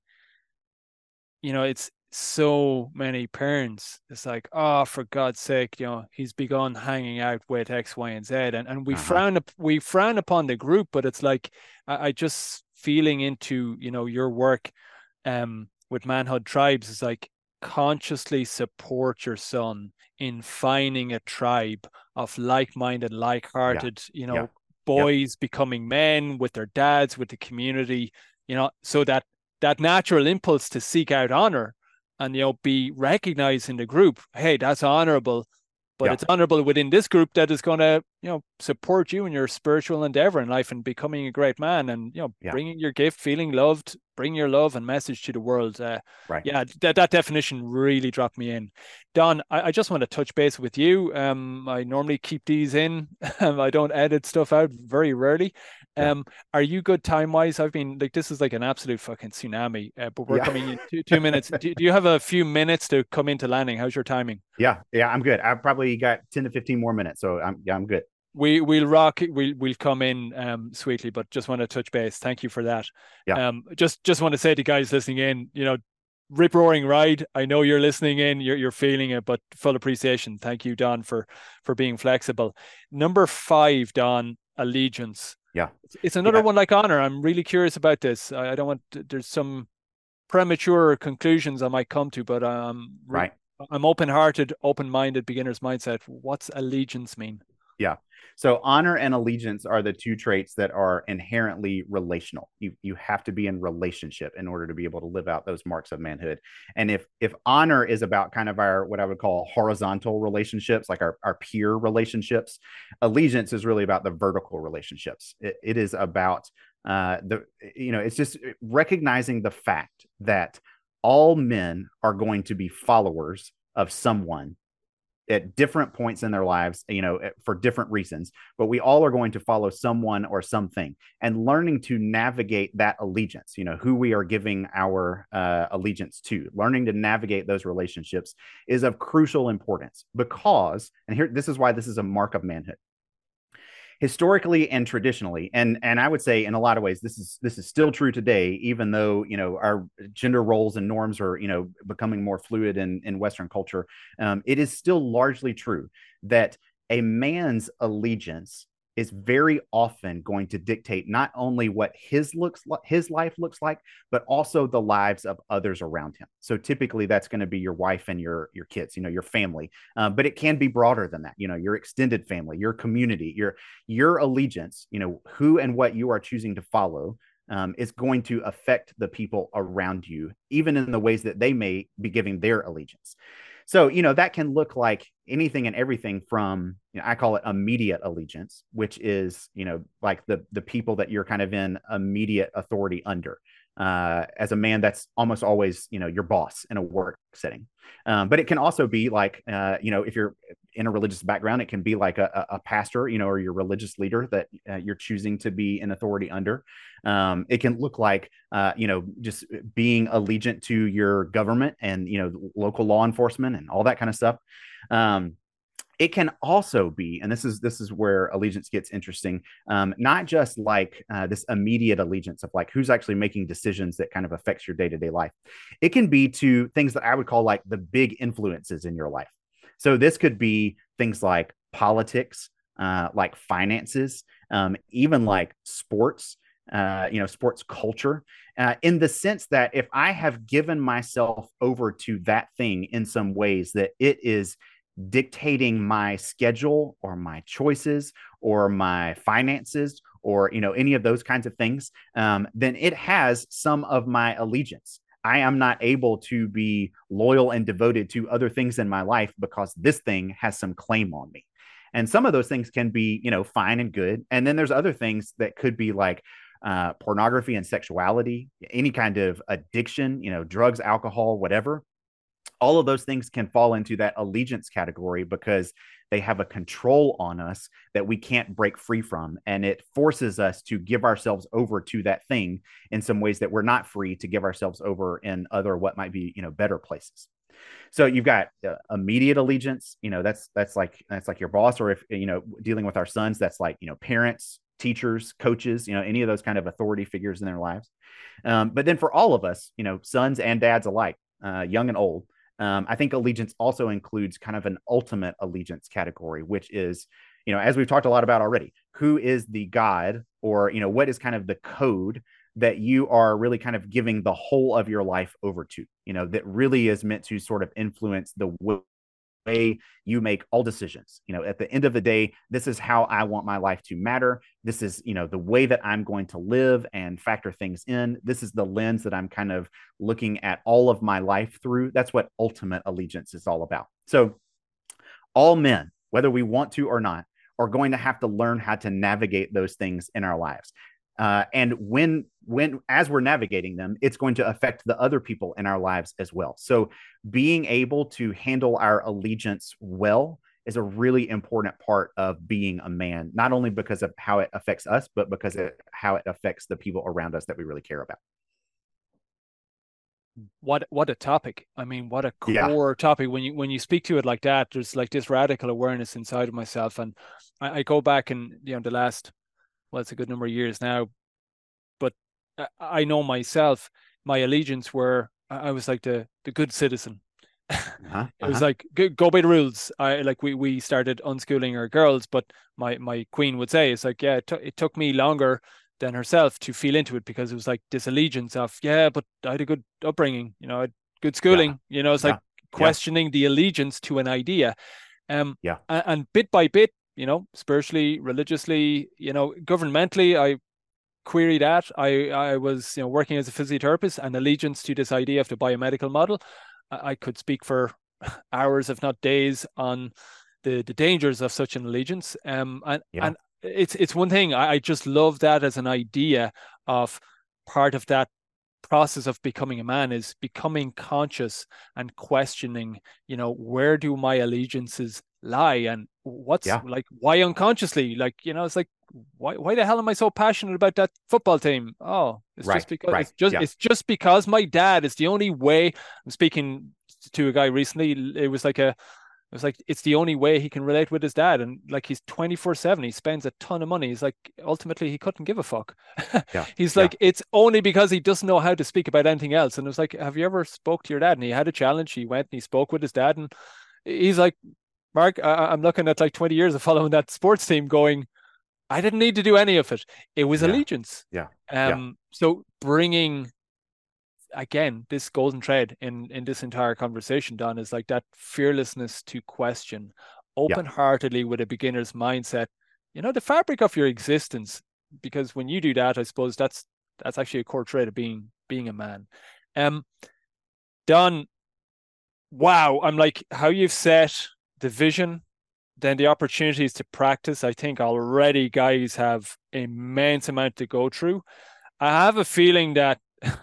you know, it's so many parents. It's like, oh, for God's sake, you know, he's begun hanging out with X, Y, and Z, and and we uh-huh, frown up, we frown upon the group, but it's like, I, I just feeling into, you know, your work, um, with Manhood Tribes is like, consciously support your son in finding a tribe of like-minded, yeah, like-hearted, you yeah, know, yep, boys becoming men with their dads, with the community, you know, so that that natural impulse to seek out honor and, you know, be recognized in the group. Hey, that's honorable, but yeah, it's honorable within this group that is going to, you know, support you in your spiritual endeavor in life and becoming a great man, and, you know, yeah, bringing your gift, feeling loved, bring your love and message to the world. Uh, right, yeah, that, that definition really dropped me in. Don, I, I just want to touch base with you. Um, I normally keep these in. I don't edit stuff out very rarely. yeah, Um, are you good time wise? I've been like, this is like an absolute fucking tsunami, uh, but we're yeah. coming in two, two minutes. Do, do you have a few minutes to come into landing? How's your timing? Yeah, yeah, I'm good. I've probably got ten to fifteen more minutes, so I'm yeah, I'm good. We we'll rock. We'll we'll come in um sweetly, but just want to touch base. Thank you for that. Yeah, Um, just just want to say to guys listening in, you know, rip roaring ride. I know you're listening in, you're you're feeling it, but full appreciation. Thank you, Don, for for being flexible. Number five, Don, allegiance. yeah, It's, it's another yeah, one like honor. I'm really curious about this. I, I don't want to, there's some premature conclusions I might come to, but um, re, right. I'm open hearted, open minded, beginner's mindset. What's allegiance mean? Yeah. So honor and allegiance are the two traits that are inherently relational. You you have to be in relationship in order to be able to live out those marks of manhood. And if if honor is about kind of our what I would call horizontal relationships, like our, our peer relationships, allegiance is really about the vertical relationships. It, it is about uh the you know, it's just recognizing the fact that all men are going to be followers of someone at different points in their lives, you know, for different reasons, but we all are going to follow someone or something, and learning to navigate that allegiance, you know, who we are giving our uh, allegiance to, learning to navigate those relationships is of crucial importance because, and here, this is why this is a mark of manhood. Historically and traditionally, and and I would say in a lot of ways this is this is still true today, even though, you know, our gender roles and norms are, you know, becoming more fluid in in Western culture. Um, it is still largely true that a man's allegiance is very often going to dictate not only what his looks his life looks like, but also the lives of others around him. So typically that's going to be your wife and your your kids, you know, your family. Uh, but it can be broader than that, you know, your extended family, your community, your your allegiance, you know, who and what you are choosing to follow um, is going to affect the people around you, even in the ways that they may be giving their allegiance. So, you know, that can look like anything and everything from, you know, I call it immediate allegiance, which is, you know, like the the people that you're kind of in immediate authority under. Uh, as a man, that's almost always, you know, your boss in a work setting. Um, but it can also be like, uh, you know, if you're in a religious background, it can be like a, a pastor, you know, or your religious leader that uh, you're choosing to be in authority under. Um, it can look like, uh, you know, just being allegiant to your government and, you know, local law enforcement and all that kind of stuff. Um, it can also be, and this is this is where allegiance gets interesting, um, not just like uh, this immediate allegiance of like who's actually making decisions that kind of affects your day-to-day life. It can be to things that I would call like the big influences in your life. So this could be things like politics, uh, like finances, um, even like sports, uh, you know, sports culture, uh, in the sense that if I have given myself over to that thing in some ways that it is dictating my schedule or my choices or my finances or, you know, any of those kinds of things, um, then it has some of my allegiance. I am not able to be loyal and devoted to other things in my life because this thing has some claim on me. And some of those things can be, you know, fine and good. And then there's other things that could be like uh, pornography and sexuality, any kind of addiction, you know, drugs, alcohol, whatever. All of those things can fall into that allegiance category because they have a control on us that we can't break free from. And it forces us to give ourselves over to that thing in some ways that we're not free to give ourselves over in other, what might be, you know, better places. So you've got uh, immediate allegiance, you know, that's, that's like, that's like your boss, or if, you know, dealing with our sons, that's like, you know, parents, teachers, coaches, you know, any of those kind of authority figures in their lives. Um, but then for all of us, you know, sons and dads alike, uh, young and old, Um, I think allegiance also includes kind of an ultimate allegiance category, which is, you know, as we've talked a lot about already, who is the God, or, you know, what is kind of the code that you are really kind of giving the whole of your life over to, you know, that really is meant to sort of influence the way you make all decisions. You know, at the end of the day, this is how I want my life to matter. This is, you know, the way that I'm going to live and factor things in. This is the lens that I'm kind of looking at all of my life through. That's what ultimate allegiance is all about. So all men, whether we want to or not, are going to have to learn how to navigate those things in our lives. Uh, and when, when, as we're navigating them, it's going to affect the other people in our lives as well. So being able to handle our allegiance well is a really important part of being a man, not only because of how it affects us, but because of how it affects the people around us that we really care about. What what a topic. I mean, what a Yeah. core topic. When you when you speak to it like that, there's like this radical awareness inside of myself. And I, I go back and, you know, the last, well, it's a good number of years now, but I know myself, my allegiance were, I was like the the good citizen. Uh-huh. It was Uh-huh. like go, go by the rules. I like we we started unschooling our girls, but my my queen would say it's like, yeah, it, t- it took me longer than herself to feel into it, because it was like this allegiance of, yeah, but I had a good upbringing, you know, I had good Yeah. schooling, you know, it's like Yeah. Yeah. questioning the allegiance to an idea. Um, Yeah. and, and bit by bit, you know, spiritually, religiously, you know, governmentally, I query that. I I was, you know, working as a physiotherapist, and allegiance to this idea of the biomedical model. I, I could speak for hours, if not days, on the the dangers of such an allegiance. Um, and Yeah. and it's it's one thing. I, I just love that as an idea of part of that process of becoming a man is becoming conscious and questioning, you know, where do my allegiances lie, and what's Yeah. like, why unconsciously, like, you know, it's like, why why the hell am I so passionate about that football team? Oh, it's just Right. because Right. it's just Yeah. it's just because my dad is the only way. I'm speaking to a guy recently. It was like a it was like it's the only way he can relate with his dad, and like he's twenty-four seven. He spends a ton of money. He's like, ultimately he couldn't give a fuck. Yeah. He's Yeah. like, it's only because he doesn't know how to speak about anything else. And it was like, have you ever spoke to your dad? And he had a challenge. He went and he spoke with his dad, and he's like, Mark, I- I'm looking at like twenty years of following that sports team going, I didn't need to do any of it. It was Yeah. allegiance. Yeah. Yeah. Um, so bringing again this golden thread in in this entire conversation, Don, is like that fearlessness to question Yeah. open-heartedly with a beginner's mindset, you know, the fabric of your existence. Because when you do that, I suppose that's that's actually a core trait of being being a man. Um, Don, wow, I'm like, how you've set the vision, then the opportunities to practice. I think already guys have immense amount to go through. I have a feeling that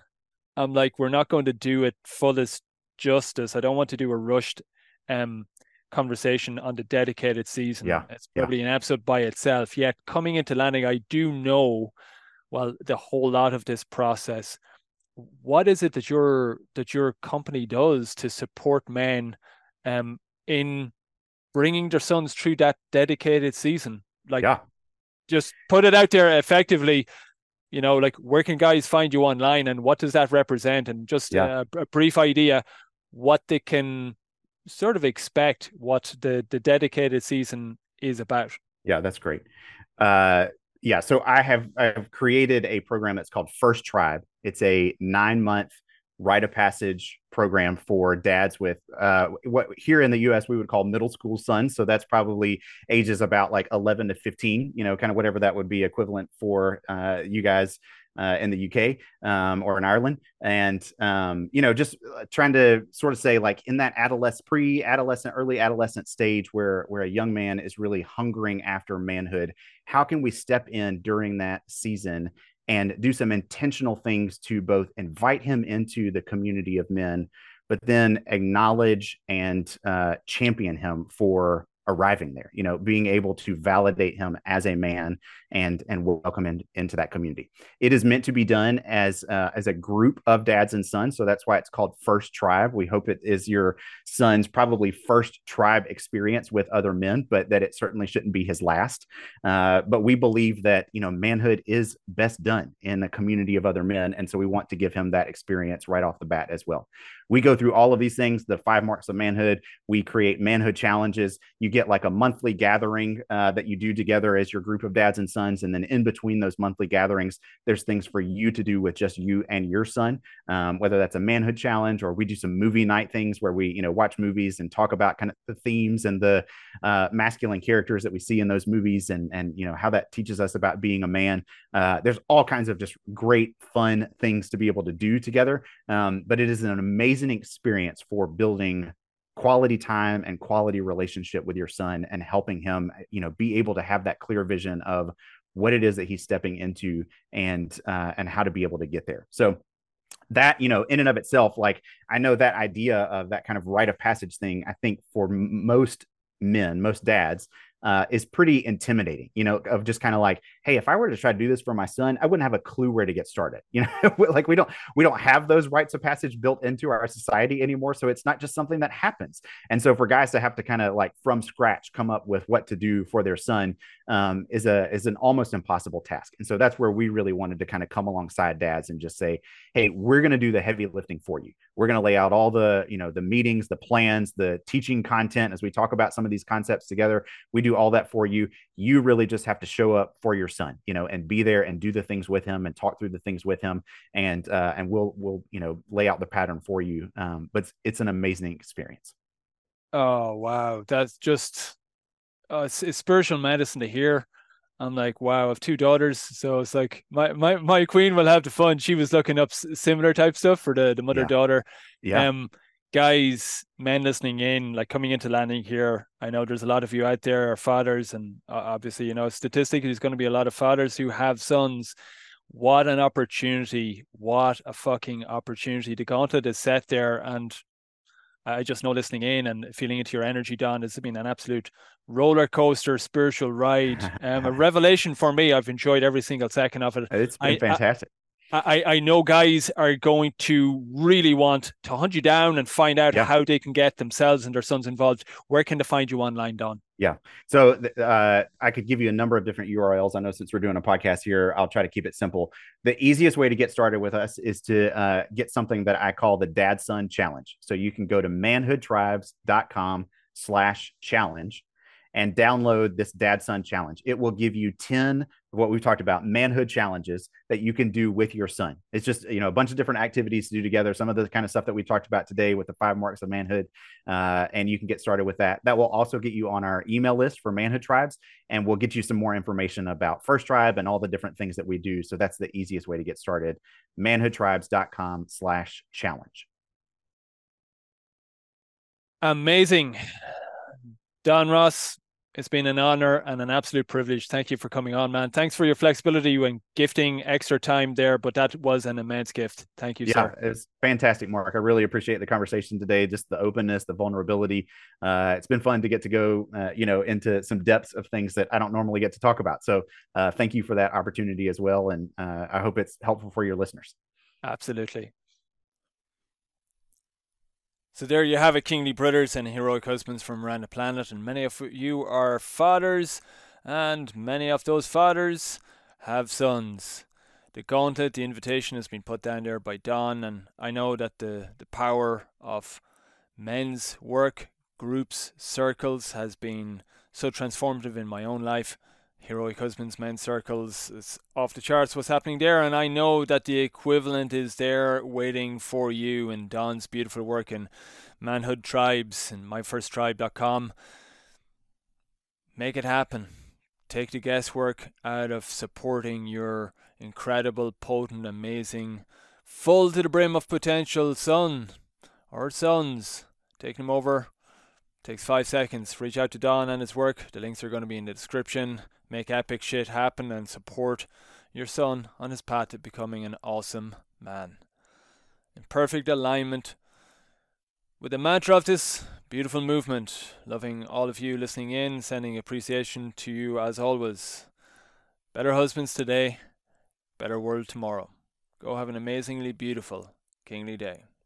I'm like, we're not going to do it fullest justice. I don't want to do a rushed um conversation on the dedicated season. Yeah. It's Yeah. probably an episode by itself. Yet coming into landing, I do know, well, the whole lot of this process. What is it that your that your company does to support men um in bringing their sons through that dedicated season? Like, Yeah. just put it out there effectively, you know, like, where can guys find you online, and what does that represent, and just Yeah. a, a brief idea what they can sort of expect, what the the dedicated season is about. Yeah, that's great. Uh, yeah, so I have I've created a program that's called First Tribe. It's a nine month rite of passage program for dads with uh, what here in the U S we would call middle school sons. So that's probably ages about like eleven to fifteen, you know, kind of whatever that would be equivalent for uh, you guys uh, in the U K um, or in Ireland. And, um, you know, just trying to sort of say like in that adolescent, pre adolescent, early adolescent stage where, where a young man is really hungering after manhood, how can we step in during that season and do some intentional things to both invite him into the community of men, but then acknowledge and uh, champion him for arriving there, you know, being able to validate him as a man and and welcome him into that community. It is meant to be done as uh, as a group of dads and sons, so that's why it's called First Tribe. We hope it is your son's probably first tribe experience with other men, but that it certainly shouldn't be his last. Uh, but we believe that, you know, manhood is best done in a community of other men, and so we want to give him that experience right off the bat as well. We go through all of these things, the five marks of manhood. We create manhood challenges. You get like a monthly gathering uh, that you do together as your group of dads and sons. And then in between those monthly gatherings, there's things for you to do with just you and your son, um, whether that's a manhood challenge or we do some movie night things where we, you know, watch movies and talk about kind of the themes and the uh, masculine characters that we see in those movies and, and, you know, how that teaches us about being a man. Uh, there's all kinds of just great, fun things to be able to do together. Um, but it is an amazing experience for building quality time and quality relationship with your son and helping him, you know, be able to have that clear vision of what it is that he's stepping into and uh, and how to be able to get there. So that, you know, in and of itself, like I know that idea of that kind of rite of passage thing, I think for m- most men, most dads, uh, is pretty intimidating, you know, of just kind of like, hey, if I were to try to do this for my son, I wouldn't have a clue where to get started. You know, like we don't we don't have those rites of passage built into our society anymore. So it's not just something that happens. And so for guys to have to kind of like from scratch come up with what to do for their son um, is a is an almost impossible task. And so that's where we really wanted to kind of come alongside dads and just say, hey, we're going to do the heavy lifting for you. We're going to lay out all the, you know, the meetings, the plans, the teaching content as we talk about some of these concepts together. We do all that for you. You really just have to show up for your son, you know, and be there and do the things with him and talk through the things with him. And, uh, and we'll, we'll, you know, lay out the pattern for you. Um, but it's, it's an amazing experience. Oh wow, that's just uh, it's, it's spiritual medicine to hear. I'm like, wow, I have two daughters, so it's like my my my queen will have the fun. She was looking up s- similar type stuff for the the mother Yeah. daughter. Yeah. Um, guys, men listening in, like coming into landing here, I know there's a lot of you out there are fathers, and uh, obviously, you know, statistically, there's going to be a lot of fathers who have sons. What an opportunity! What a fucking opportunity! The gauntlet is set there, and I just know listening in and feeling into your energy, Don, it's been an absolute roller coaster spiritual ride. Um, a revelation for me. I've enjoyed every single second of it. It's been I, I fantastic. I, I know guys are going to really want to hunt you down and find out Yeah. how they can get themselves and their sons involved. Where can they find you online, Don? Yeah. So uh, I could give you a number of different U R Ls. I know since we're doing a podcast here, I'll try to keep it simple. The easiest way to get started with us is to uh, get something that I call the Dad Son Challenge. So you can go to manhoodtribes.com slash challenge and download this Dad Son Challenge. It will give you ten what we've talked about, manhood challenges that you can do with your son. It's just, you know, a bunch of different activities to do together. Some of the kind of stuff that we talked about today with the five marks of manhood. Uh, and you can get started with that. That will also get you on our email list for Manhood Tribes, and we'll get you some more information about First Tribe and all the different things that we do. So that's the easiest way to get started. manhoodtribes.com slash challenge. Amazing. Don Ross, it's been an honor and an absolute privilege. Thank you for coming on, man. Thanks for your flexibility and gifting extra time there, but that was an immense gift. Thank you, Yeah, sir. it's fantastic, Mark. I really appreciate the conversation today, just the openness, the vulnerability. Uh, it's been fun to get to go, uh, you know, into some depths of things that I don't normally get to talk about. So uh, thank you for that opportunity as well. And uh, I hope it's helpful for your listeners. Absolutely. So there you have it, kingly brothers and heroic husbands from around the planet. And many of you are fathers, and many of those fathers have sons. The gauntlet, the invitation has been put down there by Don, and I know that the, the power of men's work, groups, circles has been so transformative in my own life. Heroic Husbands, men's circles, it's off the charts what's happening there, and I know that the equivalent is there waiting for you in Don's beautiful work in Manhood Tribes and my first tribe dot com. Make it happen. Take the guesswork out of supporting your incredible, potent, amazing, full to the brim of potential son or sons. Take them over. Takes five seconds. Reach out to Don and his work. The links are going to be in the description. Make epic shit happen and support your son on his path to becoming an awesome man. In perfect alignment with the mantra of this beautiful movement. Loving all of you listening in, sending appreciation to you as always. Better husbands today, better world tomorrow. Go have an amazingly beautiful, kingly day.